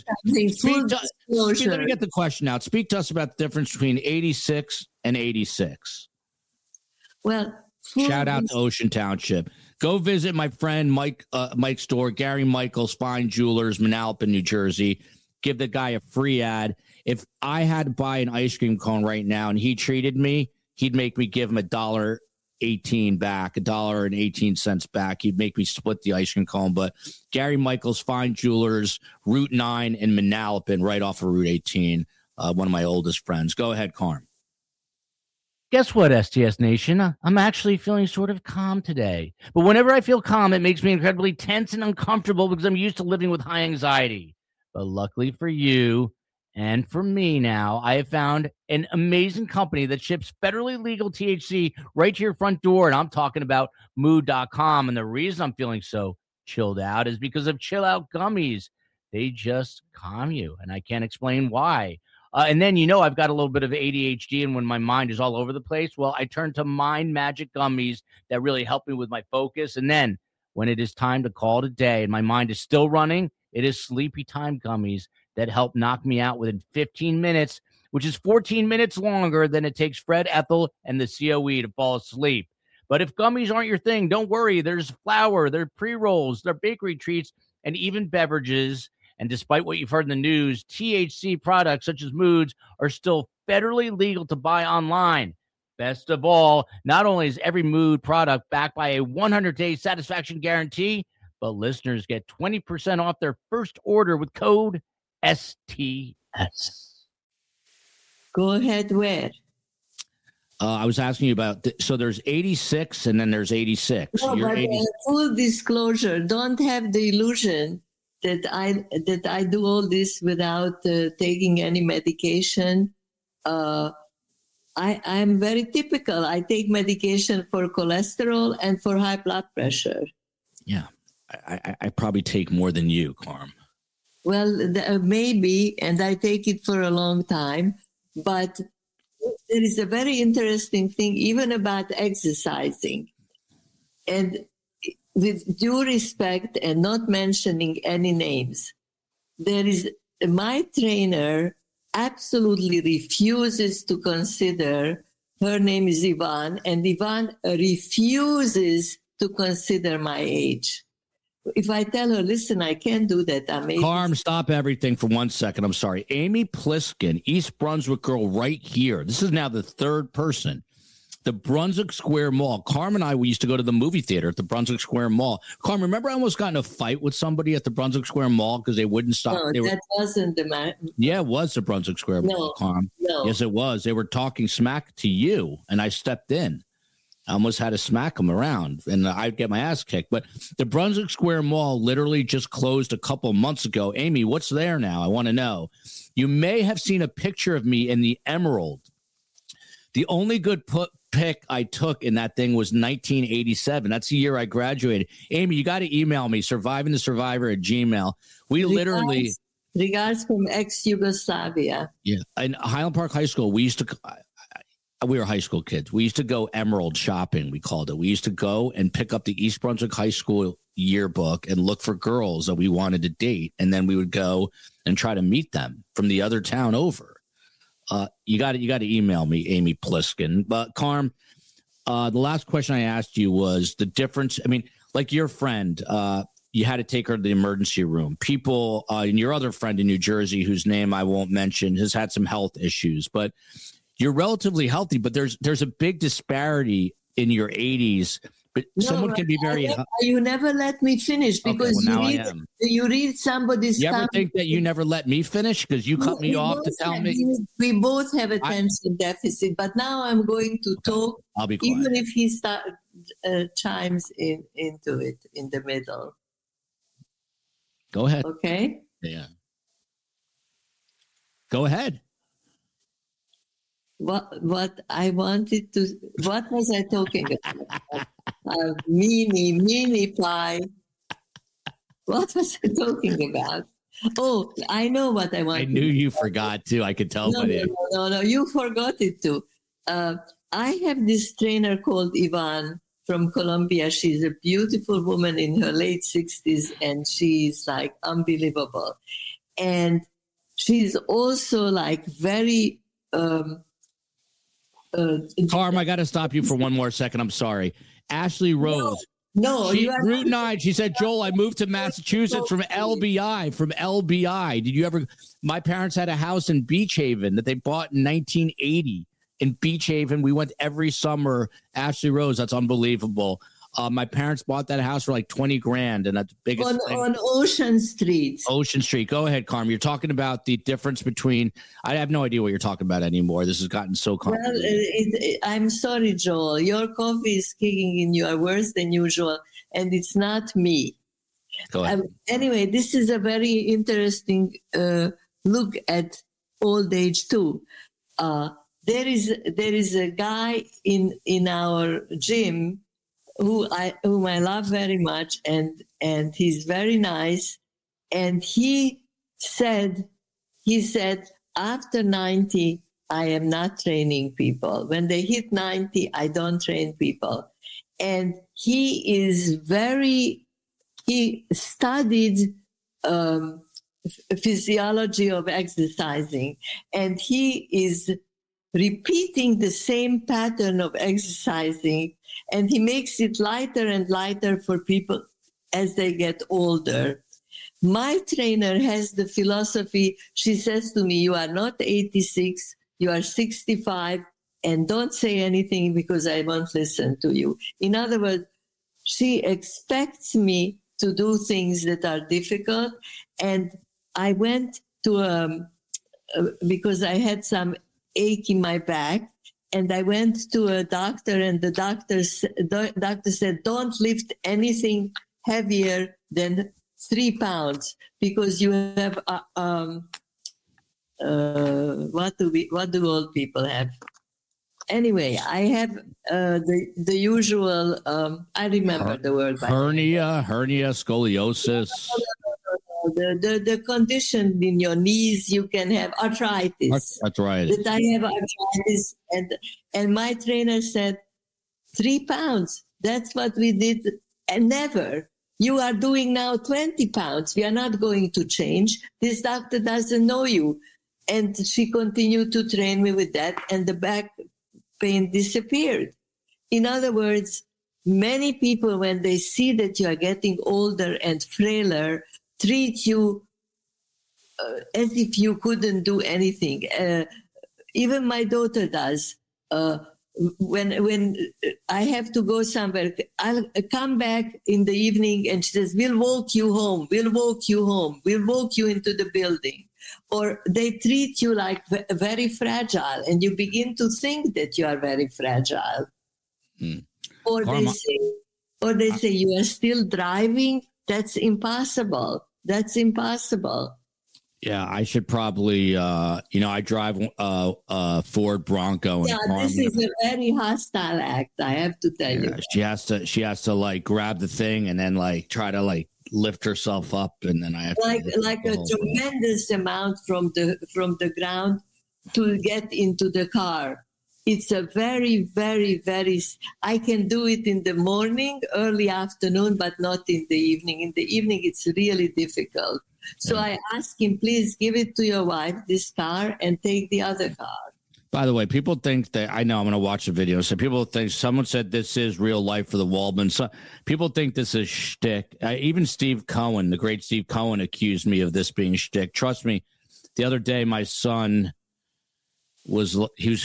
let me get the question out. Speak to us about the difference between 86 and 86. Well, shout out to Ocean Township. Go visit my friend Mike's store, Gary Michaels Fine Jewelers, Manalapan, New Jersey. Give the guy a free ad. If I had to buy an ice cream cone right now and he treated me, he'd make me give him $1.18 back, $1.18 back. He'd make me split the ice cream cone. But Gary Michaels Fine Jewelers, Route 9 in Manalapan, right off of Route 18. One of my oldest friends. Go ahead, Carm. Guess what, STS Nation? I'm actually feeling sort of calm today. But whenever I feel calm, it makes me incredibly tense and uncomfortable because I'm used to living with high anxiety. But luckily for you and for me now, I have found an amazing company that ships federally legal THC right to your front door. And I'm talking about Mood.com. And the reason I'm feeling so chilled out is because of Chill Out Gummies. They just calm you, and I can't explain why. And then, I've got a little bit of ADHD, and when my mind is all over the place, well, I turn to Mind Magic gummies that really help me with my focus. And then when it is time to call it a day and my mind is still running, it is Sleepy Time gummies that help knock me out within 15 minutes, which is 14 minutes longer than it takes Fred Ethel and the COE to fall asleep. But if gummies aren't your thing, don't worry. There's flour, there are pre-rolls, there are bakery treats, and even beverages. And despite what you've heard in the news, THC products such as Moods are still federally legal to buy online. Best of all, not only is every Mood product backed by a 100-day satisfaction guarantee, but listeners get 20% off their first order with code STS. Go ahead, where? I was asking you about, so there's 86 and then there's 86. No, You're but 80. Full disclosure, don't have the illusion that I do all this without taking any medication. I'm very typical. I take medication for cholesterol and for high blood pressure. Yeah, I probably take more than you, Carm. Well, maybe, and I take it for a long time. But there is a very interesting thing, even about exercising. And with due respect and not mentioning any names, my trainer absolutely refuses to consider, her name is Yvonne, and Yvonne refuses to consider my age. If I tell her, listen, I can't do that. Carm, stop everything for 1 second. I'm sorry. Amy Pliskin, East Brunswick girl right here. This is now the third person. The Brunswick Square Mall. Carm and we used to go to the movie theater at the Brunswick Square Mall. Carm, remember I almost got in a fight with somebody at the Brunswick Square Mall because they wouldn't stop? No, that wasn't the man. Yeah, it was the Brunswick Square Mall, Carm. No. Yes, it was. They were talking smack to you, and I stepped in. I almost had to smack them around, and I'd get my ass kicked. But the Brunswick Square Mall literally just closed a couple months ago. Amy, what's there now? I want to know. You may have seen a picture of me in the Emerald. The only good pic I took in that thing was 1987. That's the year I graduated. Amy, you got to email me, survivingthesurvivor@gmail. We literally... Regards from ex-Yugoslavia. Yeah. In Highland Park High School, we were high school kids. We used to go Emerald shopping, we called it. We used to go and pick up the East Brunswick High School yearbook and look for girls that we wanted to date. And then we would go and try to meet them from the other town over. You got to email me, Amy Pliskin. But Carm, the last question I asked you was the difference. I mean, like your friend, you had to take her to the emergency room. People, and your other friend in New Jersey, whose name I won't mention, has had some health issues. But you're relatively healthy, but there's a big disparity in your 80s. But someone can be very... You never let me finish because you read somebody's... You ever think that you never let me finish because you cut me off to tell me? We both have attention deficit, but now I'm going to talk. I'll be quiet. Even if he chimes into it in the middle. Go ahead. Okay? Yeah. Go ahead. What I wanted to... What was I talking about? Mini pie. What was I talking about? Oh, I know what I wanted. I knew you forgot too. I could tell by it. No, you forgot it too. I have this trainer called Yvonne from Colombia. She's a beautiful woman in her late 60s, and she's like unbelievable. And she's also like very... Carm, I got to stop you for one more second. I'm sorry. Ashley Rose. No, Route 9. She said, Joel, I moved to Massachusetts from LBI. Did you ever? My parents had a house in Beach Haven that they bought in 1980 in Beach Haven. We went every summer. Ashley Rose, that's unbelievable. My parents bought that house for like $20,000, and that's the biggest thing. On Ocean Street. Ocean Street. Go ahead, Carm. You're talking about the difference between. I have no idea what you're talking about anymore. This has gotten so complicated. Well, I'm sorry, Joel. Your coffee is kicking in. You are worse than usual, and it's not me. Go ahead. Anyway, this is a very interesting look at old age too. There is a guy in our gym whom I love very much, and he's very nice, and he he said, after 90, I am not training people. When they hit 90, I don't train people. And he studied physiology of exercising, and he is repeating the same pattern of exercising, and he makes it lighter and lighter for people as they get older. My trainer has the philosophy, she says to me, you are not 86, you are 65, and don't say anything because I won't listen to you. In other words, she expects me to do things that are difficult. And I went to, because I had some ache in my back, and I went to a doctor, and the doctor said, don't lift anything heavier than 3 pounds, because you have, what do old people have? Anyway, I have the usual, I remember the word. Hernia, scoliosis. The condition in your knees, you can have arthritis. Arthritis. That I have arthritis. And my trainer said, 3 pounds. That's what we did. And never. You are doing now 20 pounds. We are not going to change. This doctor doesn't know you. And she continued to train me with that, and the back pain disappeared. In other words, many people, when they see that you are getting older and frailer, treat you as if you couldn't do anything. Even my daughter does. When I have to go somewhere, I'll come back in the evening and she says, we'll walk you home. We'll walk you home. We'll walk you into the building. Or they treat you like very fragile, and you begin to think that you are very fragile. Or they say you are still driving. That's impossible. That's impossible. Yeah, I should probably, I drive a Ford Bronco. Yeah, this is a very hostile act, I have to tell you. She has to like grab the thing and then like try to like lift herself up, and then I have like a tremendous amount from the ground to get into the car. It's a very, very, very, I can do it in the morning, early afternoon, but not in the evening. In the evening, it's really difficult. So I asked him, please give it to your wife, this car, and take the other car. By the way, people think that, I know I'm going to watch the video. So people think, someone said this is real life for the Waldman. So people think this is shtick. Even Steve Cohen, the great Steve Cohen, accused me of this being shtick. Trust me, the other day, my son who's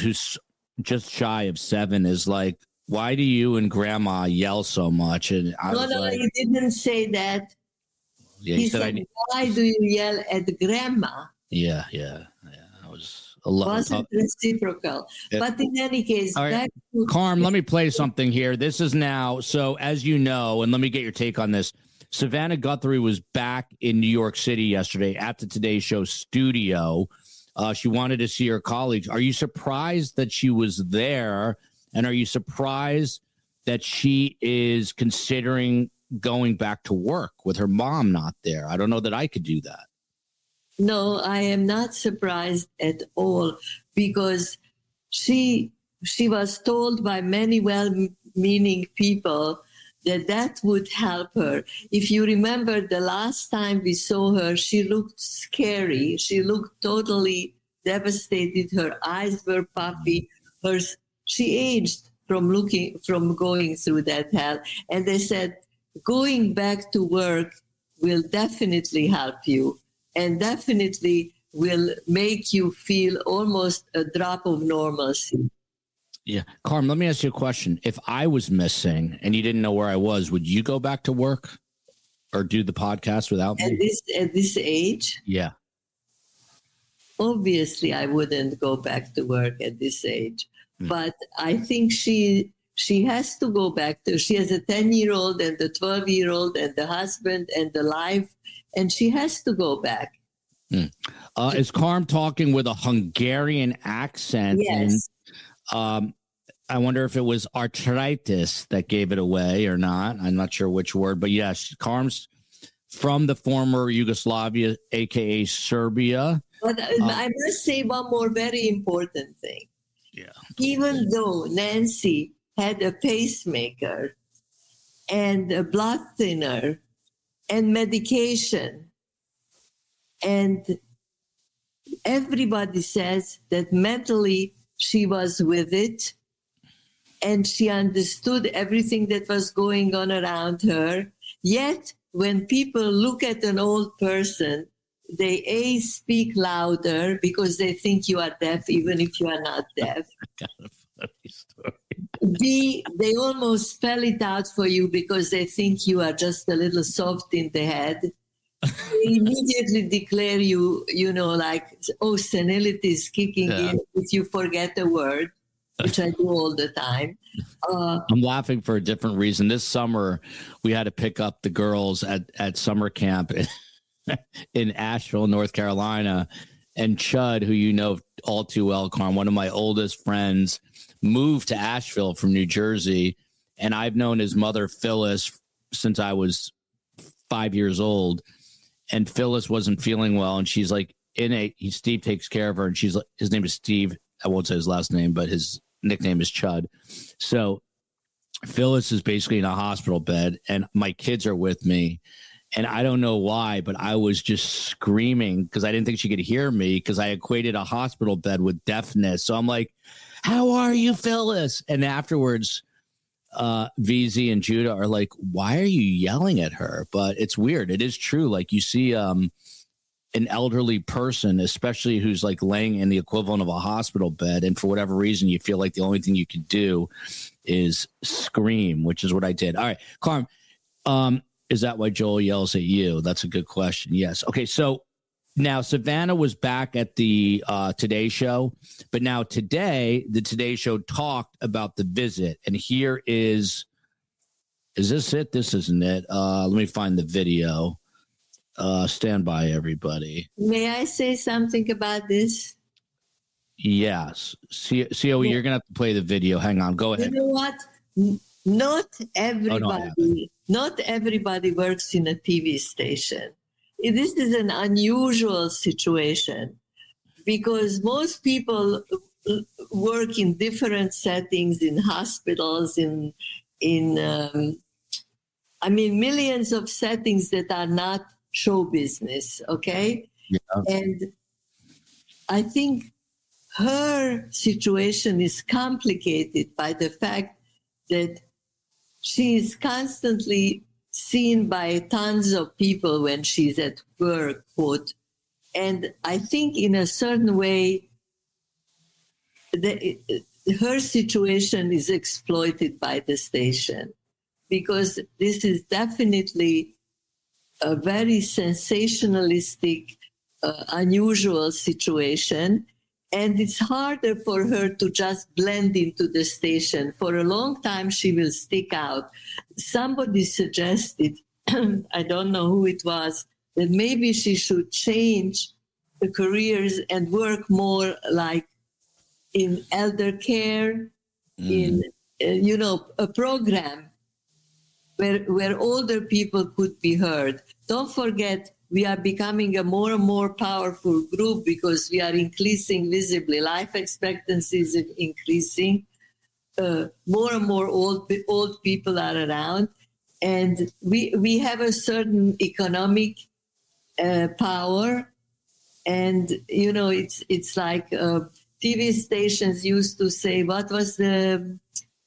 just shy of 7, is like, why do you and grandma yell so much? And I was like, he didn't say that. Yeah, he said, why do you yell at grandma? Yeah. I was wasn't reciprocal. Yeah. But in any case, right. Carm, let me play something here. This is now, so as you know, and let me get your take on this. Savannah Guthrie was back in New York City yesterday at the Today Show studio. She wanted to see her colleagues. Are you surprised that she was there? And are you surprised that she is considering going back to work with her mom not there? I don't know that I could do that. No, I am not surprised at all, because she was told by many well-meaning people that would help her. If you remember the last time we saw her, she looked scary. She looked totally devastated. Her eyes were puffy. She aged from going through that hell. And they said, going back to work will definitely help you, and definitely will make you feel almost a drop of normalcy. Yeah. Carm, let me ask you a question. If I was missing and you didn't know where I was, would you go back to work or do the podcast without me? At this age? Yeah. Obviously, I wouldn't go back to work at this age. But I think she has to go back to, she has a 10-year-old and a 12-year-old and the husband and the life, and she has to go back. Is Carm talking with a Hungarian accent? Yes. And, I wonder if it was arthritis that gave it away or not. I'm not sure which word, but yes, Carm's from the former Yugoslavia, aka Serbia. But I must say one more very important thing. Yeah. Even though Nancy had a pacemaker and a blood thinner and medication, and everybody says that mentally she was with it and she understood everything that was going on around her. Yet, when people look at an old person, they speak louder because they think you are deaf, even if you are not deaf. Got a funny story. B, they almost spell it out for you because they think you are just a little soft in the head. They immediately declare you, senility is kicking in if you forget a word, which I do all the time. I'm laughing for a different reason. This summer, we had to pick up the girls at summer camp in Asheville, North Carolina. And Chud, who you know all too well, Carm, one of my oldest friends, moved to Asheville from New Jersey. And I've known his mother, Phyllis, since I was 5 years old. And Phyllis wasn't feeling well. And she's like, Steve takes care of her. And she's like, his name is Steve. I won't say his last name, but his nickname is Chud. So Phyllis is basically in a hospital bed and my kids are with me. And I don't know why, but I was just screaming because I didn't think she could hear me because I equated a hospital bed with deafness. So I'm like, how are you, Phyllis? And afterwards, VZ and Judah are like, why are you yelling at her? But it's weird. It is true. Like you see an elderly person, especially who's like laying in the equivalent of a hospital bed. And for whatever reason, you feel like the only thing you could do is scream, which is what I did. All right, Carm, is that why Joel yells at you? That's a good question. Yes. Okay. So now Savannah was back at the Today Show, but now today, the Today Show talked about the visit. And here is this it? This isn't it. Let me find the video. Stand by, everybody. May I say something about this? Yes. CO, you're going to have to play the video. Hang on. Go ahead. You know what? Not everybody works in a TV station. This is an unusual situation because most people work in different settings, in hospitals, in millions of settings that are not show business, okay? Yeah. And I think her situation is complicated by the fact that she is constantly seen by tons of people when she's at work, quote. And I think in a certain way, her situation is exploited by the station because this is definitely a very sensationalistic, unusual situation. And it's harder for her to just blend into the station. For a long time, she will stick out. Somebody suggested, I don't know who it was, that maybe she should change the careers and work more like in elder care, in, a program where older people could be heard. Don't forget, we are becoming a more and more powerful group because we are increasing visibly. Life expectancy is increasing. More and more old people are around. And we have a certain economic power. And, it's like TV stations used to say, what was the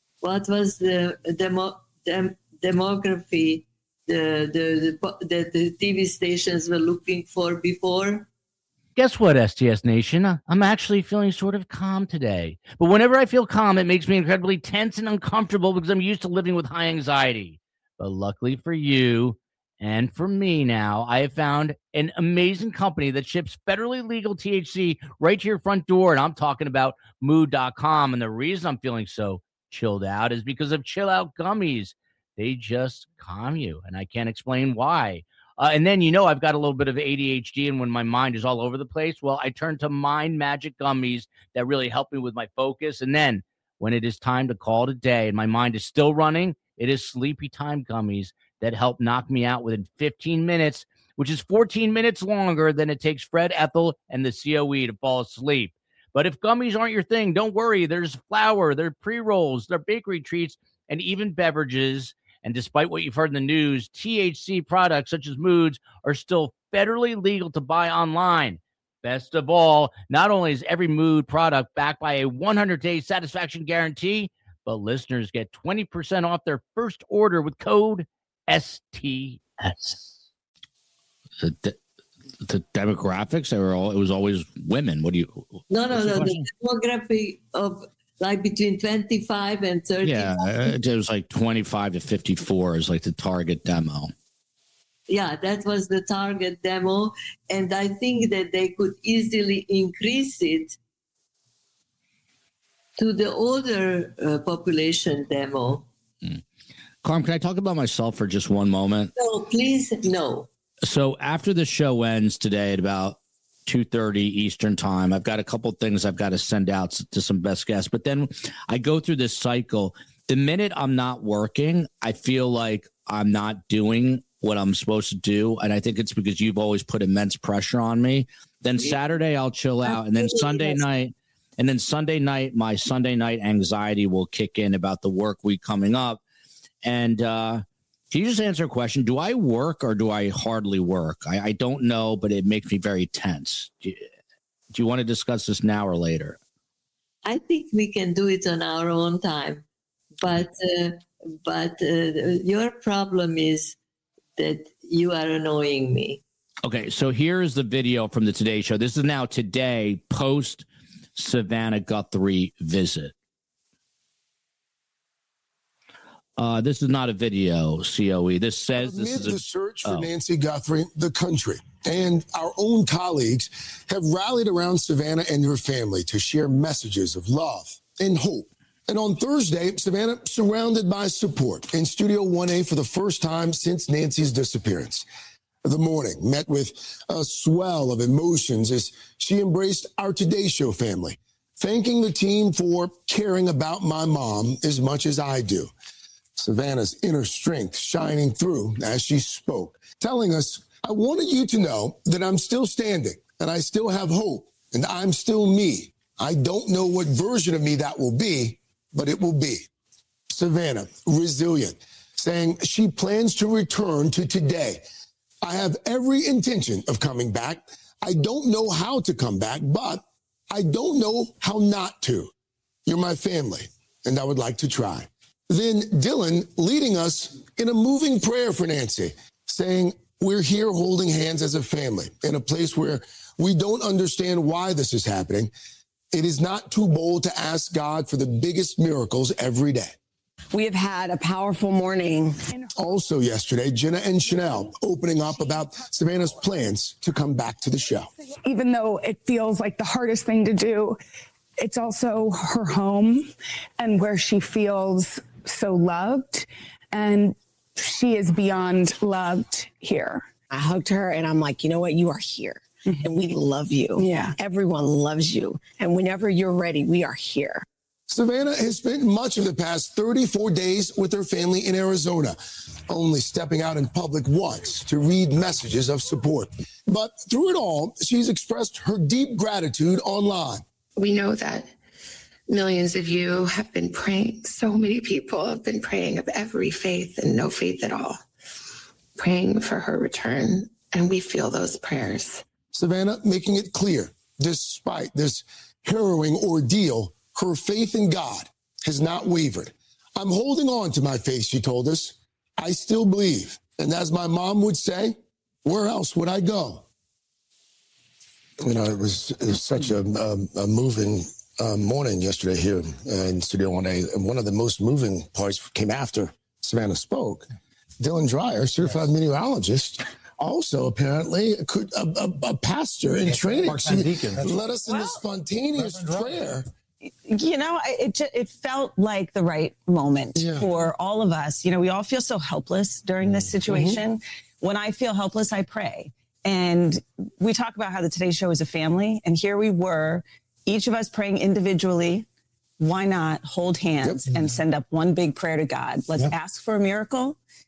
demography the TV stations were looking for before? Guess what, STS Nation? I'm actually feeling sort of calm today. But whenever I feel calm, it makes me incredibly tense and uncomfortable because I'm used to living with high anxiety. But luckily for you and for me now, I have found an amazing company that ships federally legal THC right to your front door. And I'm talking about Mood.com. And the reason I'm feeling so chilled out is because of Chill Out Gummies. They just calm you, and I can't explain why. And then, I've got a little bit of ADHD, and when my mind is all over the place, well, I turn to Mind Magic Gummies that really help me with my focus. And then when it is time to call it a day and my mind is still running, it is Sleepy Time Gummies that help knock me out within 15 minutes, which is 14 minutes longer than it takes Fred, Ethel, and the COE to fall asleep. But if gummies aren't your thing, don't worry. There's flour, there are pre-rolls, there are bakery treats, and even beverages. And despite what you've heard in the news, THC products such as Moods are still federally legal to buy online. Best of all, not only is every Mood product backed by a 100-day satisfaction guarantee, but listeners get 20% off their first order with code STS. The demographics, it was always women. What do you? No. The demography of like between 25 and 35. Yeah, it was like 25 to 54 is like the target demo. Yeah, that was the target demo. And I think that they could easily increase it to the older population demo. Carm, can I talk about myself for just one moment? No, please, no. So after the show ends today at about 2:30 Eastern time, I've got a couple things I've got to send out to some best guests. But then I go through this cycle. The minute I'm not working, I feel like I'm not doing what I'm supposed to do. And I think it's because you've always put immense pressure on me. Then Saturday, I'll chill out. And then Sunday night, my Sunday night anxiety will kick in about the work week coming up. And can you just answer a question? Do I work or do I hardly work? I don't know, but it makes me very tense. Do you want to discuss this now or later? I think we can do it on our own time. But your problem is that you are annoying me. Okay, so here's the video from the Today Show. This is now today, post Savannah Guthrie visit. This is not a video, COE. This says this is the search for Nancy Guthrie, the country and our own colleagues have rallied around Savannah and her family to share messages of love and hope. And on Thursday, Savannah surrounded by support in Studio 1A for the first time since Nancy's disappearance. The morning met with a swell of emotions as she embraced our Today Show family, thanking the team for caring about my mom as much as I do. Savannah's inner strength shining through as she spoke, telling us, I wanted you to know that I'm still standing and I still have hope and I'm still me. I don't know what version of me that will be, but it will be. Savannah, resilient, saying she plans to return to today. I have every intention of coming back. I don't know how to come back, but I don't know how not to. You're my family, and I would like to try. Then Dylan leading us in a moving prayer for Nancy, saying we're here holding hands as a family in a place where we don't understand why this is happening. It is not too bold to ask God for the biggest miracles every day. We have had a powerful morning. Also yesterday, Jenna and Chanel opening up about Savannah's plans to come back to the show. Even though it feels like the hardest thing to do, it's also her home and where she feels so loved, and she is beyond loved here. I hugged her and I'm like, you know what? You are here. Mm-hmm. And we love you. Yeah. Everyone loves you. And whenever you're ready, we are here. Savannah has spent much of the past 34 days with her family in Arizona, only stepping out in public once to read messages of support. But through it all, she's expressed her deep gratitude online. We know that millions of you have been praying. So many people have been praying of every faith and no faith at all, praying for her return. And we feel those prayers. Savannah making it clear, despite this harrowing ordeal, her faith in God has not wavered. I'm holding on to my faith, she told us. I still believe. And as my mom would say, where else would I go? You know, it was such a moving morning yesterday here in Studio 1A. And one of the most moving parts came after Savannah spoke. Dylan Dreyer, certified meteorologist, also apparently a pastor in training. Led us in this spontaneous prayer. You know, it felt like the right moment for all of us. You know, we all feel so helpless during this situation. Mm-hmm. When I feel helpless, I pray. And we talk about how the Today Show is a family. And here we were, each of us praying individually. Why not hold hands and send up one big prayer to God? Let's ask for a miracle.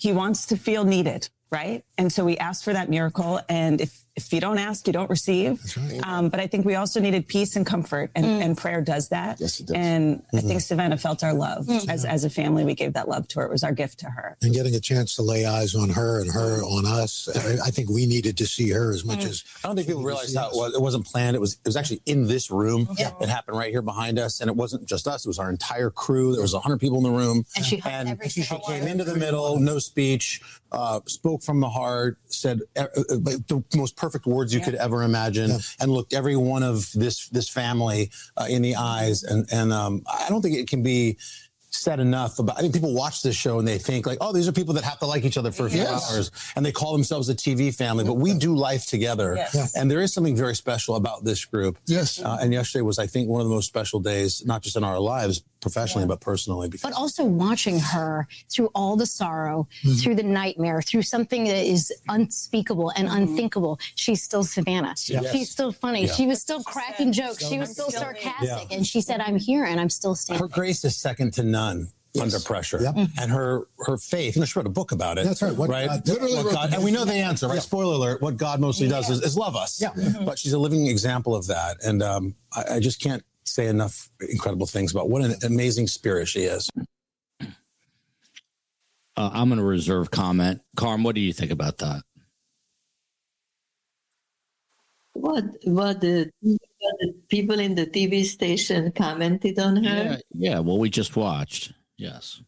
he wants to feel needed, right? And so we asked for that miracle. And if you don't ask, you don't receive. That's right. But I think we also needed peace and comfort, and prayer does that. Yes, it does. And I think Savannah felt our love. As a family, we gave that love to her. It was our gift to her. And getting a chance to lay eyes on her and her on us, I think we needed to see her as much as... I don't think people realized how it was. It wasn't planned. It was actually in this room. Yeah. It happened right here behind us. And it wasn't just us. It was our entire crew. There was 100 people in the room. And she came into the middle, no speech, spoke from the heart, said the most perfect words you could ever imagine, and looked every one of this family in the eyes. And I don't think it can be said enough about. I think people watch this show and they think like, oh, these are people that have to like each other for a few hours, and they call themselves a TV family, but we do life together. And there is something very special about this group. And yesterday was, I think, one of the most special days, not just in our lives professionally, but personally. But also watching her through all the sorrow, through the nightmare, through something that is unspeakable and unthinkable. She's still Savannah. She's still funny. She was still cracking jokes. She was still sarcastic. And she said, I'm here and I'm still standing. Her grace is second to none under pressure. And her faith, she wrote a book about it. That's right. And we know the answer, right? Spoiler alert, what God mostly does is love us. But she's a living example of that. And I just can't say enough incredible things about what an amazing spirit she is. I'm going to reserve comment. Carm, what do you think about that? What the people in the TV station commented on her? Yeah. Well, we just watched. Yes.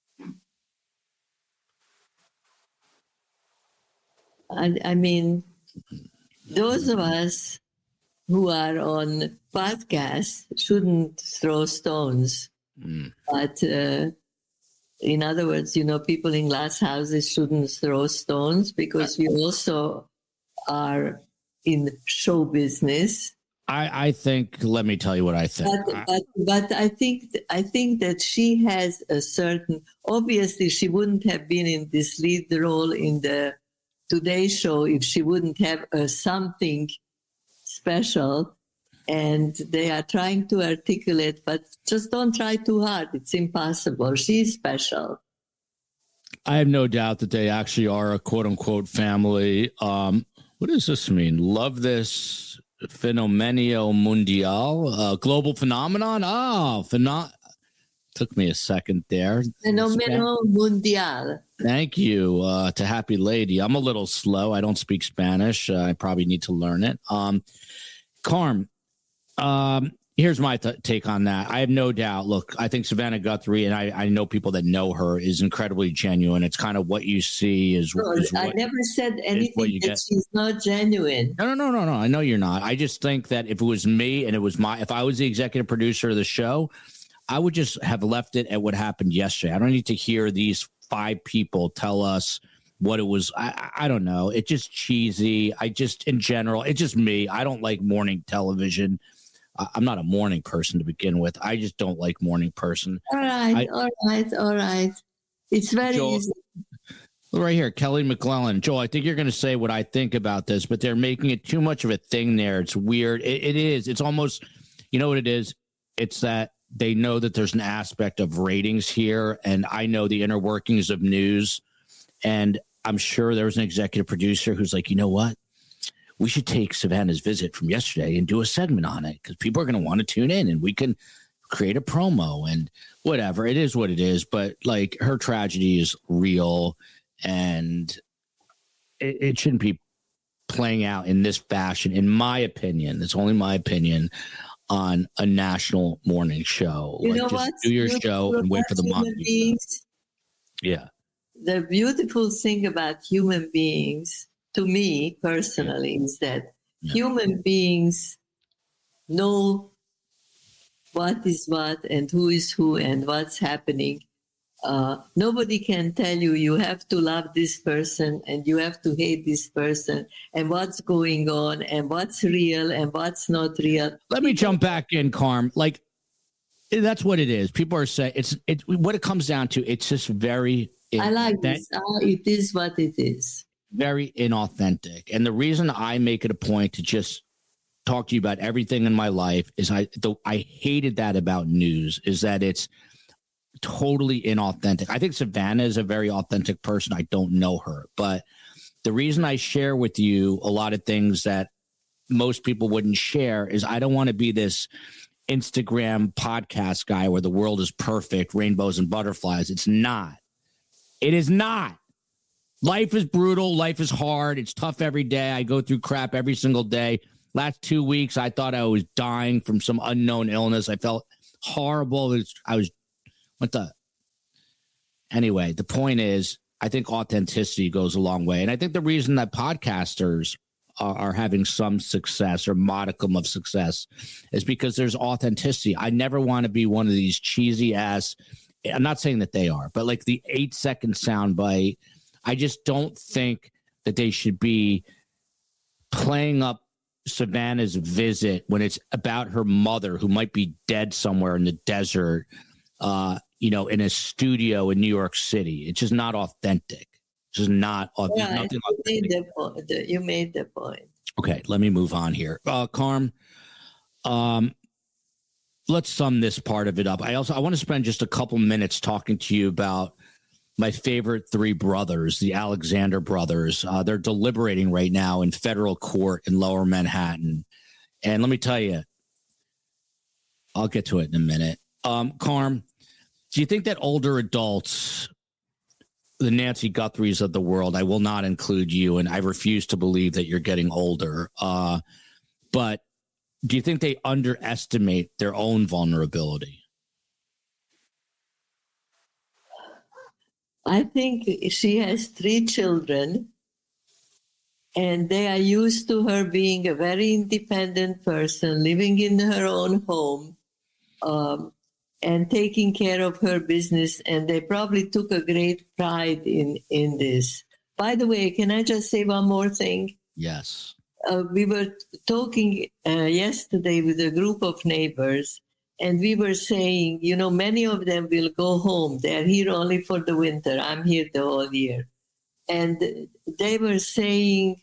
I mean, those of us who are on podcasts shouldn't throw stones. But in other words, people in glass houses shouldn't throw stones, because we also are in show business. I think, let me tell you what I think. But I think that she has a certain, obviously she wouldn't have been in this lead role in the Today Show if she wouldn't have something special. And they are trying to articulate, but just don't try too hard. It's impossible. She's special. I have no doubt that they actually are a quote unquote family. What does this mean? Love this Fenomenio Mundial, global phenomenon. Took me a second there. Fenomeno Mundial. Thank you to Happy Lady. I'm a little slow. I don't speak Spanish. I probably need to learn it. Carm, here's my take on that. I have no doubt. Look, I think Savannah Guthrie, and I know people that know her, is incredibly genuine. It's kind of what you see is. I never said anything that she's not genuine. No. I know you're not. I just think that if it was me and if I was the executive producer of the show, I would just have left it at what happened yesterday. I don't need to hear these 5 people tell us what it was. I don't know. It's just cheesy. In general, it's just me. I don't like morning television. I'm not a morning person to begin with. I just don't like morning person. All right. It's very easy. Right here, Kelly McClellan. Joel, I think you're going to say what I think about this, but they're making it too much of a thing there. It's weird. It is. It's almost, you know what it is? It's that they know that there's an aspect of ratings here, and I know the inner workings of news, and I'm sure there was an executive producer who's like, you know what? We should take Savannah's visit from yesterday and do a segment on it, because people are going to want to tune in, and we can create a promo and whatever. It is what it is. But like, her tragedy is real, and it shouldn't be playing out in this fashion, in my opinion. It's only my opinion, on a national morning show. You know what? Do your show and wait for the money. Yeah. The beautiful thing about human beings, to me personally, is that human beings know what is what and who is who and what's happening. Nobody can tell you have to love this person and you have to hate this person and what's going on and what's real and what's not real. Let me jump back in, Carm. Like, that's what it is. People are saying it's what it comes down to. It's just very. I like this. It is what it is. Very inauthentic. And the reason I make it a point to just talk to you about everything in my life is I hated that about news, is that it's totally inauthentic. I think Savannah is a very authentic person. I don't know her, but the reason I share with you a lot of things that most people wouldn't share is I don't want to be this Instagram podcast guy where the world is perfect, rainbows and butterflies. It's not. It is not. Life is brutal. Life is hard. It's tough every day. I go through crap every single day. Last 2 weeks, I thought I was dying from some unknown illness. I felt horrible. Anyway, the point is, I think authenticity goes a long way. And I think the reason that podcasters are having some success or modicum of success is because there's authenticity. I never want to be one of these cheesy ass, I'm not saying that they are, but like the 8-second soundbite. I just don't think that they should be playing up Savannah's visit when it's about her mother who might be dead somewhere in the desert, in a studio in New York City. It's just not authentic. Just not authentic. You made the point. Okay, let me move on here. Carm, let's sum this part of it up. I want to spend just a couple minutes talking to you about my favorite three brothers, the Alexander brothers. They're deliberating right now in federal court in Lower Manhattan. And let me tell you, I'll get to it in a minute. Carm, do you think that older adults, the Nancy Guthries of the world, I will not include you, and I refuse to believe that you're getting older, but do you think they underestimate their own vulnerability? I think she has 3 children, and they are used to her being a very independent person, living in her own home, and taking care of her business, and they probably took a great pride in this. By the way, can I just say one more thing? Yes. We were talking yesterday with a group of neighbors, and we were saying, many of them will go home. They're here only for the winter. I'm here the whole year. And we were saying,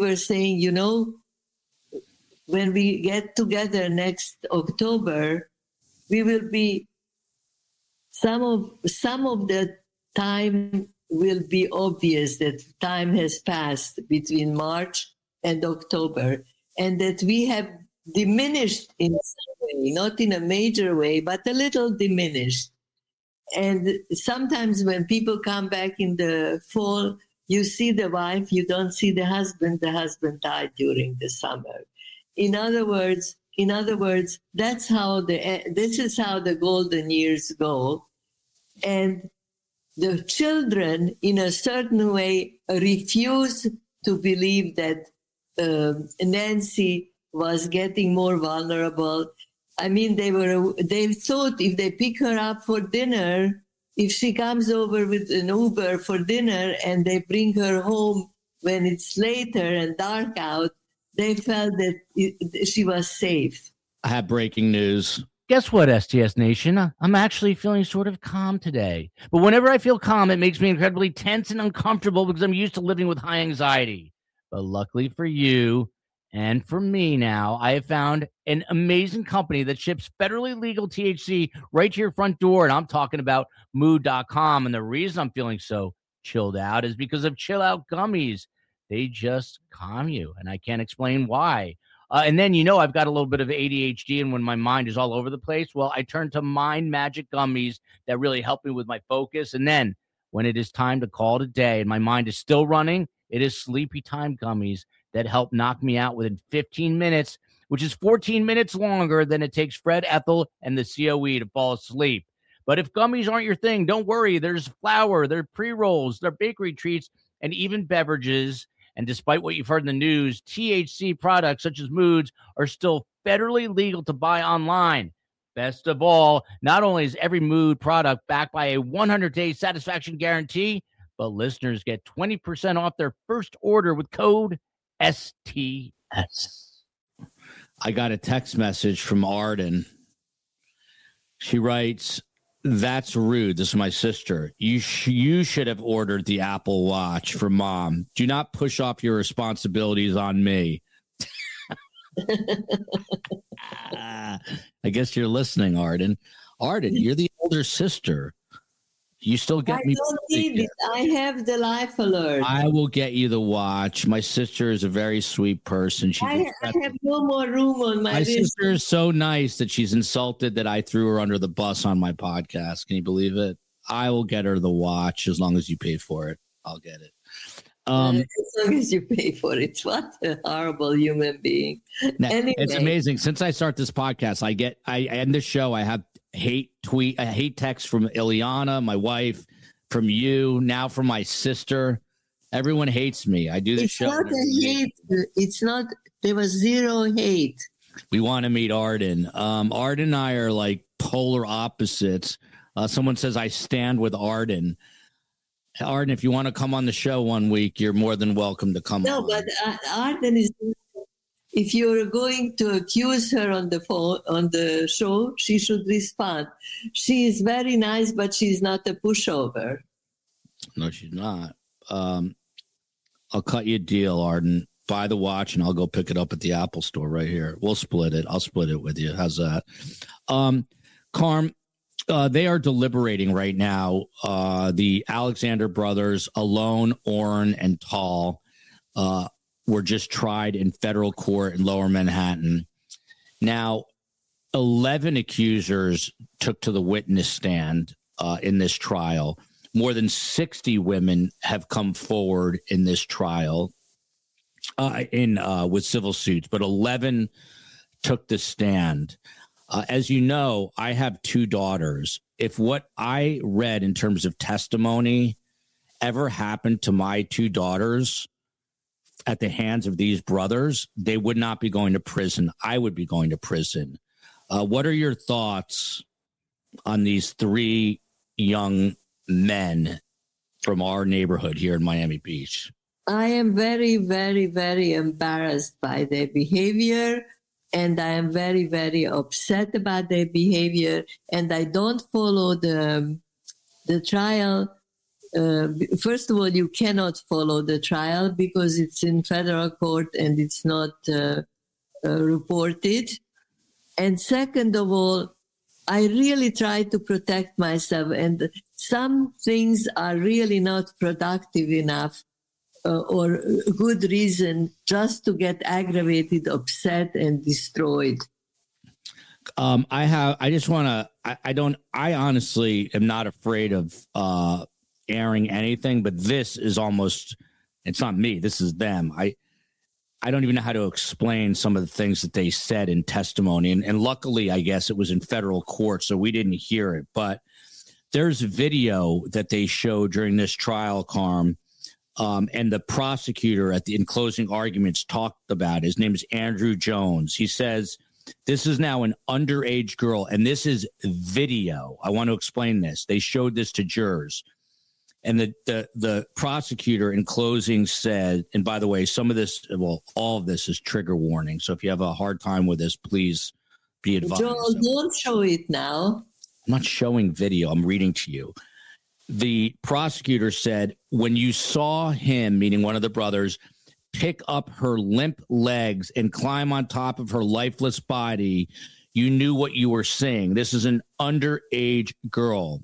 when we get together next October, we will be, some of the time will be obvious that time has passed between March and October, and that we have diminished in some way, not in a major way, but a little diminished. And sometimes when people come back in the fall, you see the wife, you don't see the husband died during the summer. In other words, this is how the golden years go. And the children, in a certain way, refuse to believe that Nancy was getting more vulnerable. I mean, they thought if they pick her up for dinner, if she comes over with an Uber for dinner and they bring her home when it's later and dark out, they felt that she was safe. I have breaking news. Guess what, STS Nation? I'm actually feeling sort of calm today. But whenever I feel calm, it makes me incredibly tense and uncomfortable because I'm used to living with high anxiety. But luckily for you and for me now, I have found an amazing company that ships federally legal THC right to your front door. And I'm talking about Mood.com. And the reason I'm feeling so chilled out is because of Chill Out Gummies. They just calm you, and I can't explain why. And then, I've got a little bit of ADHD, and when my mind is all over the place, well, I turn to Mind Magic Gummies that really help me with my focus. And then when it is time to call it a day and my mind is still running, it is Sleepy Time Gummies that help knock me out within 15 minutes, which is 14 minutes longer than it takes Fred Ethel and the COE to fall asleep. But if gummies aren't your thing, don't worry. There's flour, there are pre-rolls, there are bakery treats, and even beverages. And despite what you've heard in the news, THC products such as Moods are still federally legal to buy online. Best of all, not only is every Mood product backed by a 100-day satisfaction guarantee, but listeners get 20% off their first order with code STS. I got a text message from Arden. She writes, "That's rude. This is my sister. You should have ordered the Apple Watch for Mom. Do not push off your responsibilities on me." I guess you're listening, Arden. Arden, you're the older sister. You still get me. I don't need it. I have the Life Alert. I will get you the watch. My sister is a very sweet person. I have no more room on my wrist. sister is so nice that she's insulted that I threw her under the bus on my podcast. Can you believe it? I will get her the watch as long as you pay for it. I'll get it. As long as you pay for it. What a horrible human being. Anyway. It's amazing. Since I start this podcast, I end the show. I have hate text from Ileana, my wife, from you, now from my sister. Everyone hates me. I do the show. It's not a hate. It's not. There was zero hate. We want to meet Arden. Arden and I are like polar opposites. Someone says I stand with Arden. Arden, if you want to come on the show one week, you're more than welcome to come on. No, but Arden is. If you're going to accuse her on the phone, on the show, she should respond. She is very nice, but she's not a pushover. No, she's not. I'll cut you a deal, Arden. Buy the watch, and I'll go pick it up at the Apple store right here. We'll split it. I'll split it with you. How's that? Carm, they are deliberating right now. The Alexander brothers, Alon, Oren, and Tal, were just tried in federal court in Lower Manhattan. Now, 11 accusers took to the witness stand in this trial. More than 60 women have come forward in this trial with civil suits, but 11 took the stand. As you know, I have 2 daughters. If what I read in terms of testimony ever happened to my 2 daughters at the hands of these brothers, they would not be going to prison. I would be going to prison. What are your thoughts on these 3 young men from our neighborhood here in Miami Beach? I am very, very, very embarrassed by their behavior, and I am very, very upset about their behavior, and I don't follow the trial. First of all, you cannot follow the trial because it's in federal court and it's not reported. And second of all, I really try to protect myself, and some things are really not productive enough or good reason just to get aggravated, upset, and destroyed. I honestly am not afraid of airing anything, but this is almost, it's not me, this is them. I don't even know how to explain some of the things that they said in testimony. And luckily, I guess it was in federal court, so we didn't hear it. But there's video that they showed during this trial, Carm, and the prosecutor in closing arguments talked about. His name is Andrew Jones. He says, this is now an underage girl, and this is video. I want to explain this. They showed this to jurors. And the prosecutor in closing said, and by the way, some of this, well, all of this is trigger warning. So if you have a hard time with this, please be advised. Joel, don't show it now. I'm not showing video. I'm reading to you. The prosecutor said, when you saw him, meaning one of the brothers, pick up her limp legs and climb on top of her lifeless body, you knew what you were seeing. This is an underage girl.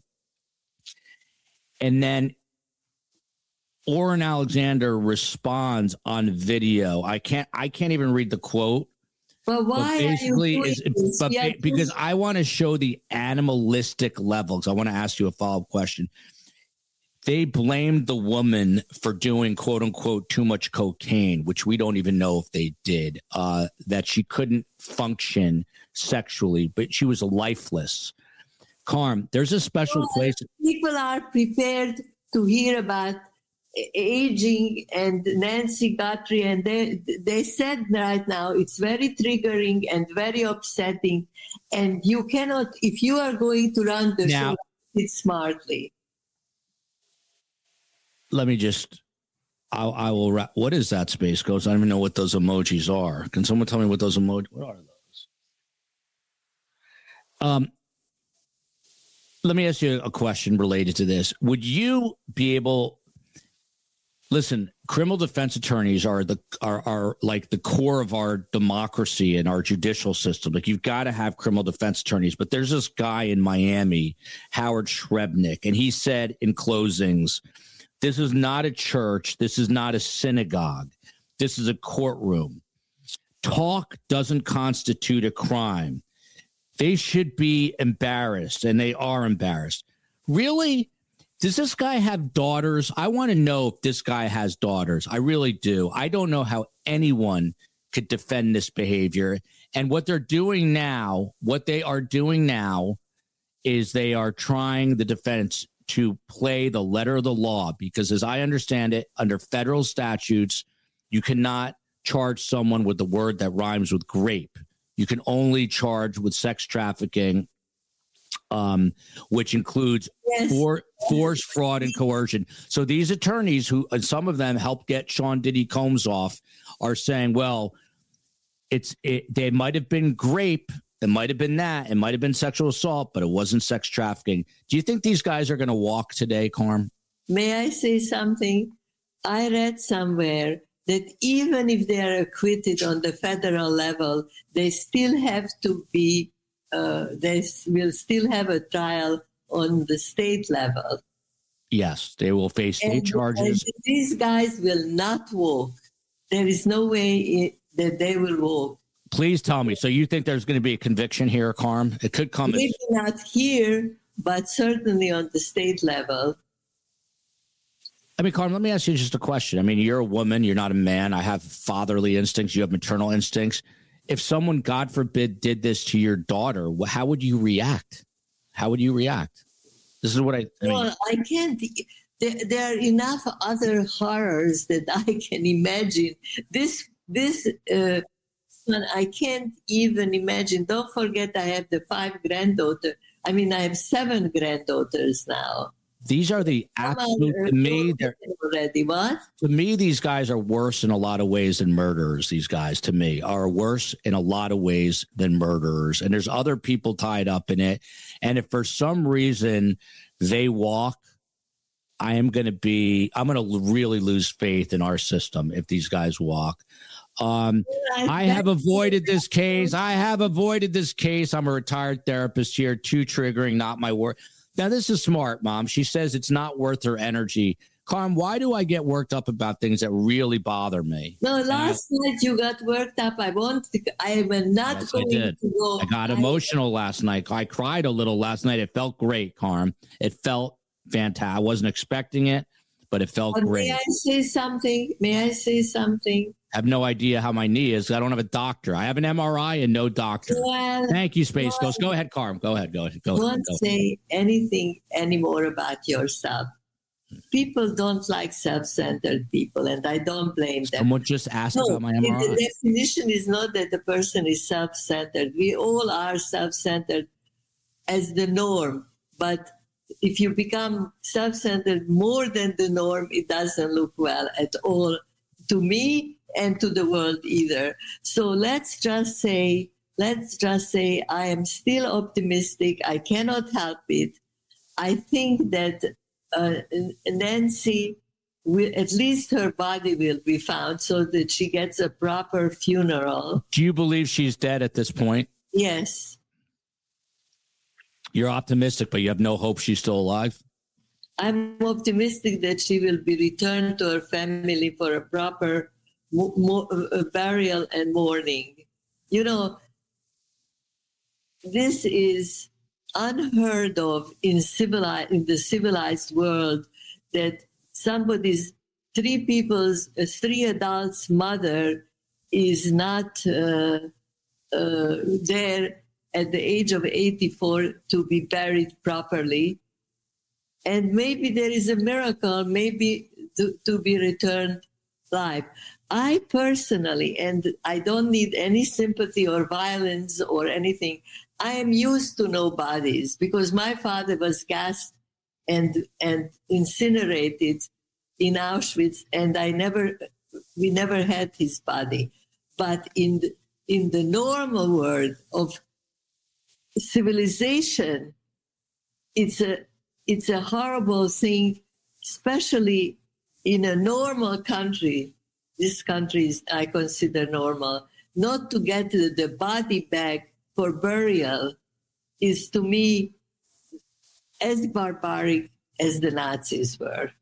And then Oren Alexander responds on video. I can't even read the quote. But why basically are you doing this? Because I want to show the animalistic levels. I want to ask you a follow-up question. They blamed the woman for doing, quote unquote, too much cocaine, which we don't even know if they did, that she couldn't function sexually, but she was lifeless. Carm, there's a special place. People are prepared to hear about aging and Nancy Guthrie, and they said right now it's very triggering and very upsetting, and you cannot, if you are going to run the show, it smartly. Let me just, I will wrap. What is that, Space Ghost? I don't even know what those emojis are. Can someone tell me what those emojis, what are those? Let me ask you a question related to this. Would you be able, Listen, criminal defense attorneys are like the core of our democracy and our judicial system. Like, you've got to have criminal defense attorneys. But there's this guy in Miami, Howard Shrebnick, and he said in closings, this is not a church. This is not a synagogue. This is a courtroom. Talk doesn't constitute a crime. They should be embarrassed, and they are embarrassed. Really? Does this guy have daughters? I want to know if this guy has daughters. I really do. I don't know how anyone could defend this behavior. And what they are doing now is they are trying the defense to play the letter of the law, because as I understand it, under federal statutes, you cannot charge someone with the word that rhymes with grape. You can only charge with sex trafficking, which includes force, fraud, and coercion. So these attorneys, who some of them helped get Sean Diddy Combs off, are saying, well, they might have been grape, it might have been that, it might have been sexual assault, but it wasn't sex trafficking. Do you think these guys are going to walk today, Carm? May I say something? I read somewhere that even if they are acquitted on the federal level, they still have to be they will still have a trial on the state level. Yes, they will face state charges. And these guys will not walk. There is no way that they will walk. Please tell me. So you think there's going to be a conviction here, Carm? It could come. Maybe not here, but certainly on the state level. I mean, Carm, let me ask you just a question. I mean, you're a woman. You're not a man. I have fatherly instincts. You have maternal instincts. If someone, God forbid, did this to your daughter, how would you react? How would you react? This is what I mean. Well, I can't. There are enough other horrors that I can imagine. This one, I can't even imagine. Don't forget, I have the 5 granddaughters. I mean, I have 7 granddaughters now. These are the absolute, to me, these guys are worse in a lot of ways than murderers. These guys, to me, are worse in a lot of ways than murderers. And there's other people tied up in it. And if for some reason they walk, I'm going to really lose faith in our system if these guys walk. I have avoided this case. I'm a retired therapist here. Too triggering, not my work. Now, this is smart, Mom. She says it's not worth her energy. Carm, why do I get worked up about things that really bother me? No, last night you got worked up. I am not going to go. I got emotional last night. I cried a little last night. It felt great, Carm. It felt fantastic. I wasn't expecting it, but it felt great. May I say something? I have no idea how my knee is. I don't have a doctor. I have an MRI and no doctor. Well, thank you, Space Ghost. Go ahead, Carm. Go ahead. Don't say anything anymore about yourself. People don't like self-centered people, and I don't blame them. Someone just asked about my MRI. The definition is not that the person is self-centered. We all are self-centered as the norm. But if you become self-centered more than the norm, it doesn't look well at all to me and to the world either. So let's just say I am still optimistic. I cannot help it. I think that Nancy, at least her body will be found so that she gets a proper funeral. Do you believe she's dead at this point? Yes. You're optimistic, but you have no hope she's still alive? I'm optimistic that she will be returned to her family for a proper burial and mourning. You know, this is unheard of in the civilized world, that somebody's 3 adults' mother is not there at the age of 84 to be buried properly. And maybe there is a miracle, maybe to be returned live. I personally, and I don't need any sympathy or violence or anything, I am used to no bodies because my father was gassed and incinerated in Auschwitz, and we never had his body. But in the normal world of civilization, it's a horrible thing, especially in a normal country, this country is, I consider normal, not to get the body back for burial is to me as barbaric as the Nazis were.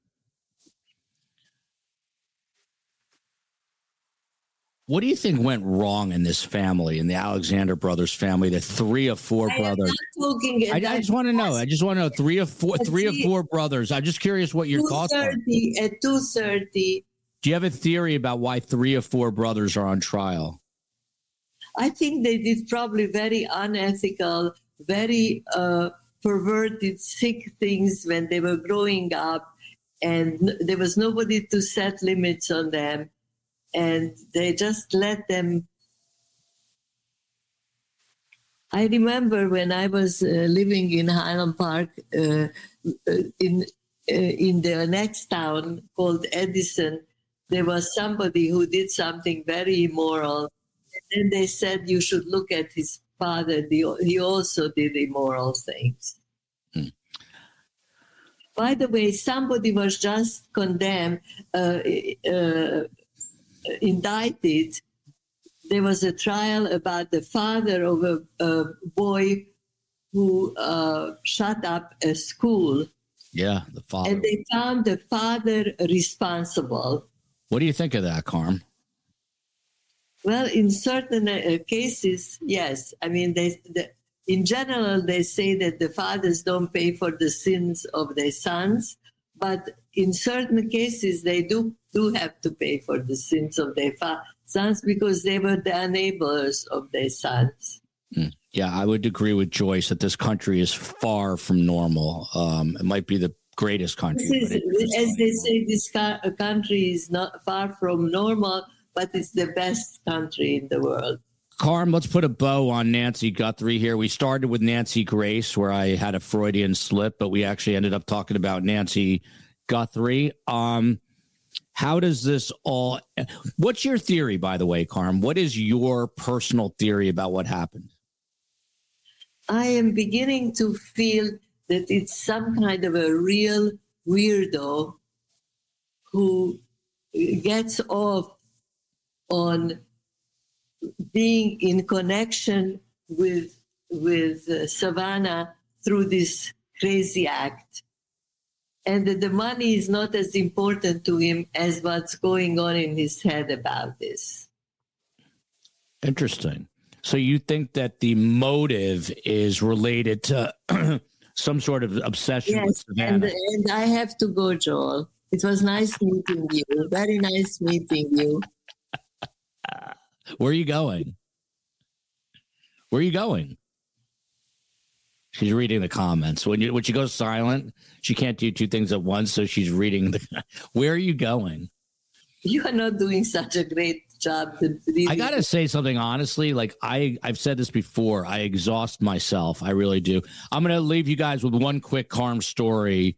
What do you think went wrong in this family, in the Alexander brothers family, the 3 of 4 brothers? I just want to know. I just want to know 3 of 4 brothers. I'm just curious what your thoughts are. At 2:30. Do you have a theory about why 3 of 4 brothers are on trial? I think they did probably very unethical, very perverted, sick things when they were growing up, and there was nobody to set limits on them. And they just let them. I remember when I was living in Highland Park, in the next town called Edison, there was somebody who did something very immoral. And then they said you should look at his father. He also did immoral things. By the way, somebody was just condemned, indicted. There was a trial about the father of a boy who shut up a school. Yeah, the father. And they found the father responsible. What do you think of that, Carm? Well, in certain cases, yes. I mean, in general, they say that the fathers don't pay for the sins of their sons, but in certain cases, they do have to pay for the sins of their sons because they were the enablers of their sons. Yeah, I would agree with Joyce that this country is far from normal. It might be the greatest country. As they say, this country is not far from normal, but it's the best country in the world. Carm, let's put a bow on Nancy Guthrie here. We started with Nancy Grace, where I had a Freudian slip, but we actually ended up talking about Nancy Guthrie. How does this all... What's your theory, by the way, Carm? What is your personal theory about what happened? I am beginning to feel that it's some kind of a real weirdo who gets off on being in connection with Savannah through this crazy act. And that the money is not as important to him as what's going on in his head about this. Interesting. So you think that the motive is related to some sort of obsession with Savannah? And I have to go, Joel. It was nice meeting you. Very nice meeting you. Where are you going? Where are you going? She's reading the comments. When she goes silent, she can't do 2 things at once, so she's reading the... Where are you going? You are not doing such a great job. I got to say something honestly. Like I've said this before. I exhaust myself. I really do. I'm going to leave you guys with one quick Carm story.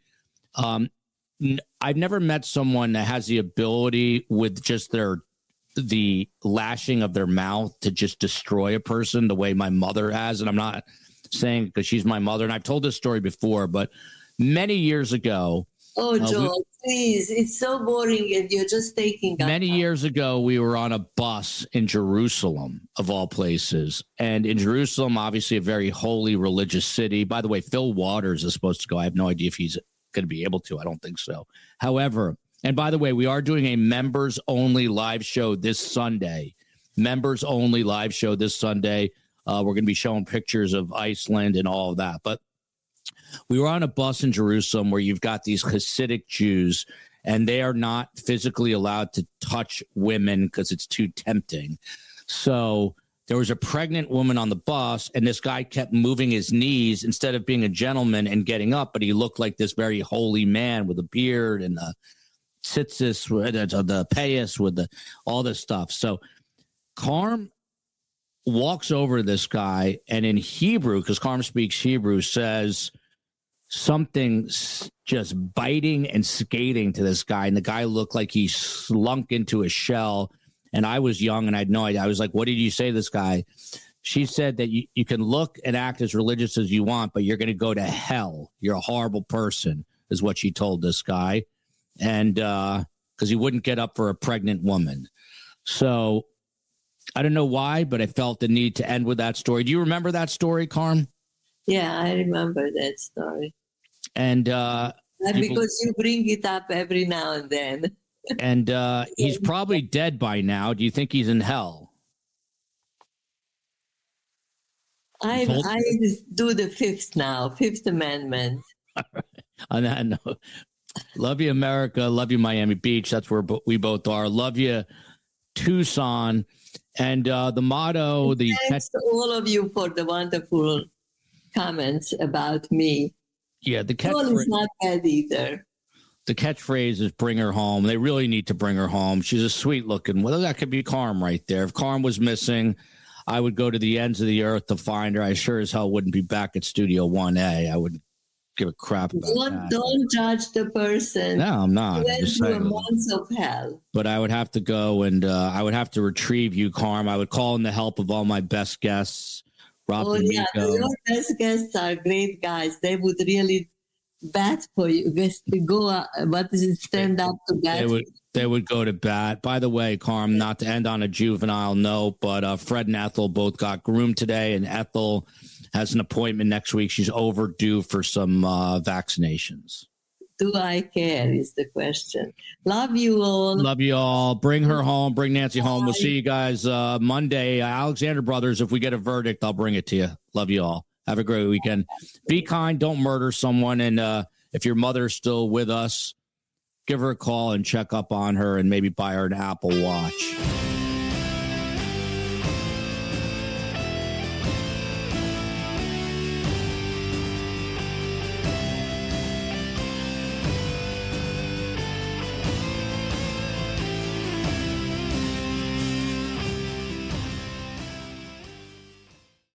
I've never met someone that has the ability with just the lashing of their mouth to just destroy a person the way my mother has. And I'm not saying because she's my mother. And I've told this story before, but many years ago. Oh, Joel, please. It's so boring and you're just taking up. Many years ago, we were on a bus in Jerusalem, of all places. And in Jerusalem, obviously a very holy religious city. By the way, Phil Waters is supposed to go. I have no idea if he's going to be able to. I don't think so. However, and by the way, we are doing a members-only live show this Sunday. Members-only live show this Sunday. We're going to be showing pictures of Iceland and all of that. But we were on a bus in Jerusalem where you've got these Hasidic Jews, and they are not physically allowed to touch women because it's too tempting. So there was a pregnant woman on the bus, and this guy kept moving his knees instead of being a gentleman and getting up, but he looked like this very holy man with a beard and the tzitzis, the payas, with all this stuff. So Carm walks over to this guy, and in Hebrew, because Carm speaks Hebrew, says something just biting and skating to this guy. And the guy looked like he slunk into a shell. And I was young and I had no idea. I was like, what did you say to this guy? She said that you can look and act as religious as you want, but you're going to go to hell. You're a horrible person, is what she told this guy. And because he wouldn't get up for a pregnant woman. So I don't know why, but I felt the need to end with that story. Do you remember that story, Carm? Yeah, I remember that story. And because you bring it up every now and then. And he's probably dead by now. Do you think he's in hell? I do the Fifth Amendment. On that note, love you, America. Love you, Miami Beach. That's where we both are. Love you, Tucson. And the motto, thanks to all of you for the wonderful comments about me. Yeah, the catchphrase is not bad either. The catchphrase is "Bring her home." They really need to bring her home. She's a sweet looking. Well, that could be Carm right there. If Carm was missing, I would go to the ends of the earth to find her. I sure as hell wouldn't be back at Studio 1A. I wouldn't give a crap about that. Don't judge the person. No, I'm not. Went through a month of hell. But I would have to go and I would have to retrieve you, Carm. I would call in the help of all my best guests. Rob yeah, your best guests are great guys. They would really bat for you. Stand up to bat. They would go to bat. By the way, Carm, not to end on a juvenile note, but Fred and Ethel both got groomed today, and Ethel has an appointment next week. She's overdue for some vaccinations. Do I care is the question. Love you all. Love you all. Bring her home. Bring Nancy home. We'll see you guys Monday. Alexander Brothers, if we get a verdict, I'll bring it to you. Love you all. Have a great weekend. Be kind. Don't murder someone. And if your mother's still with us, give her a call and check up on her and maybe buy her an Apple Watch.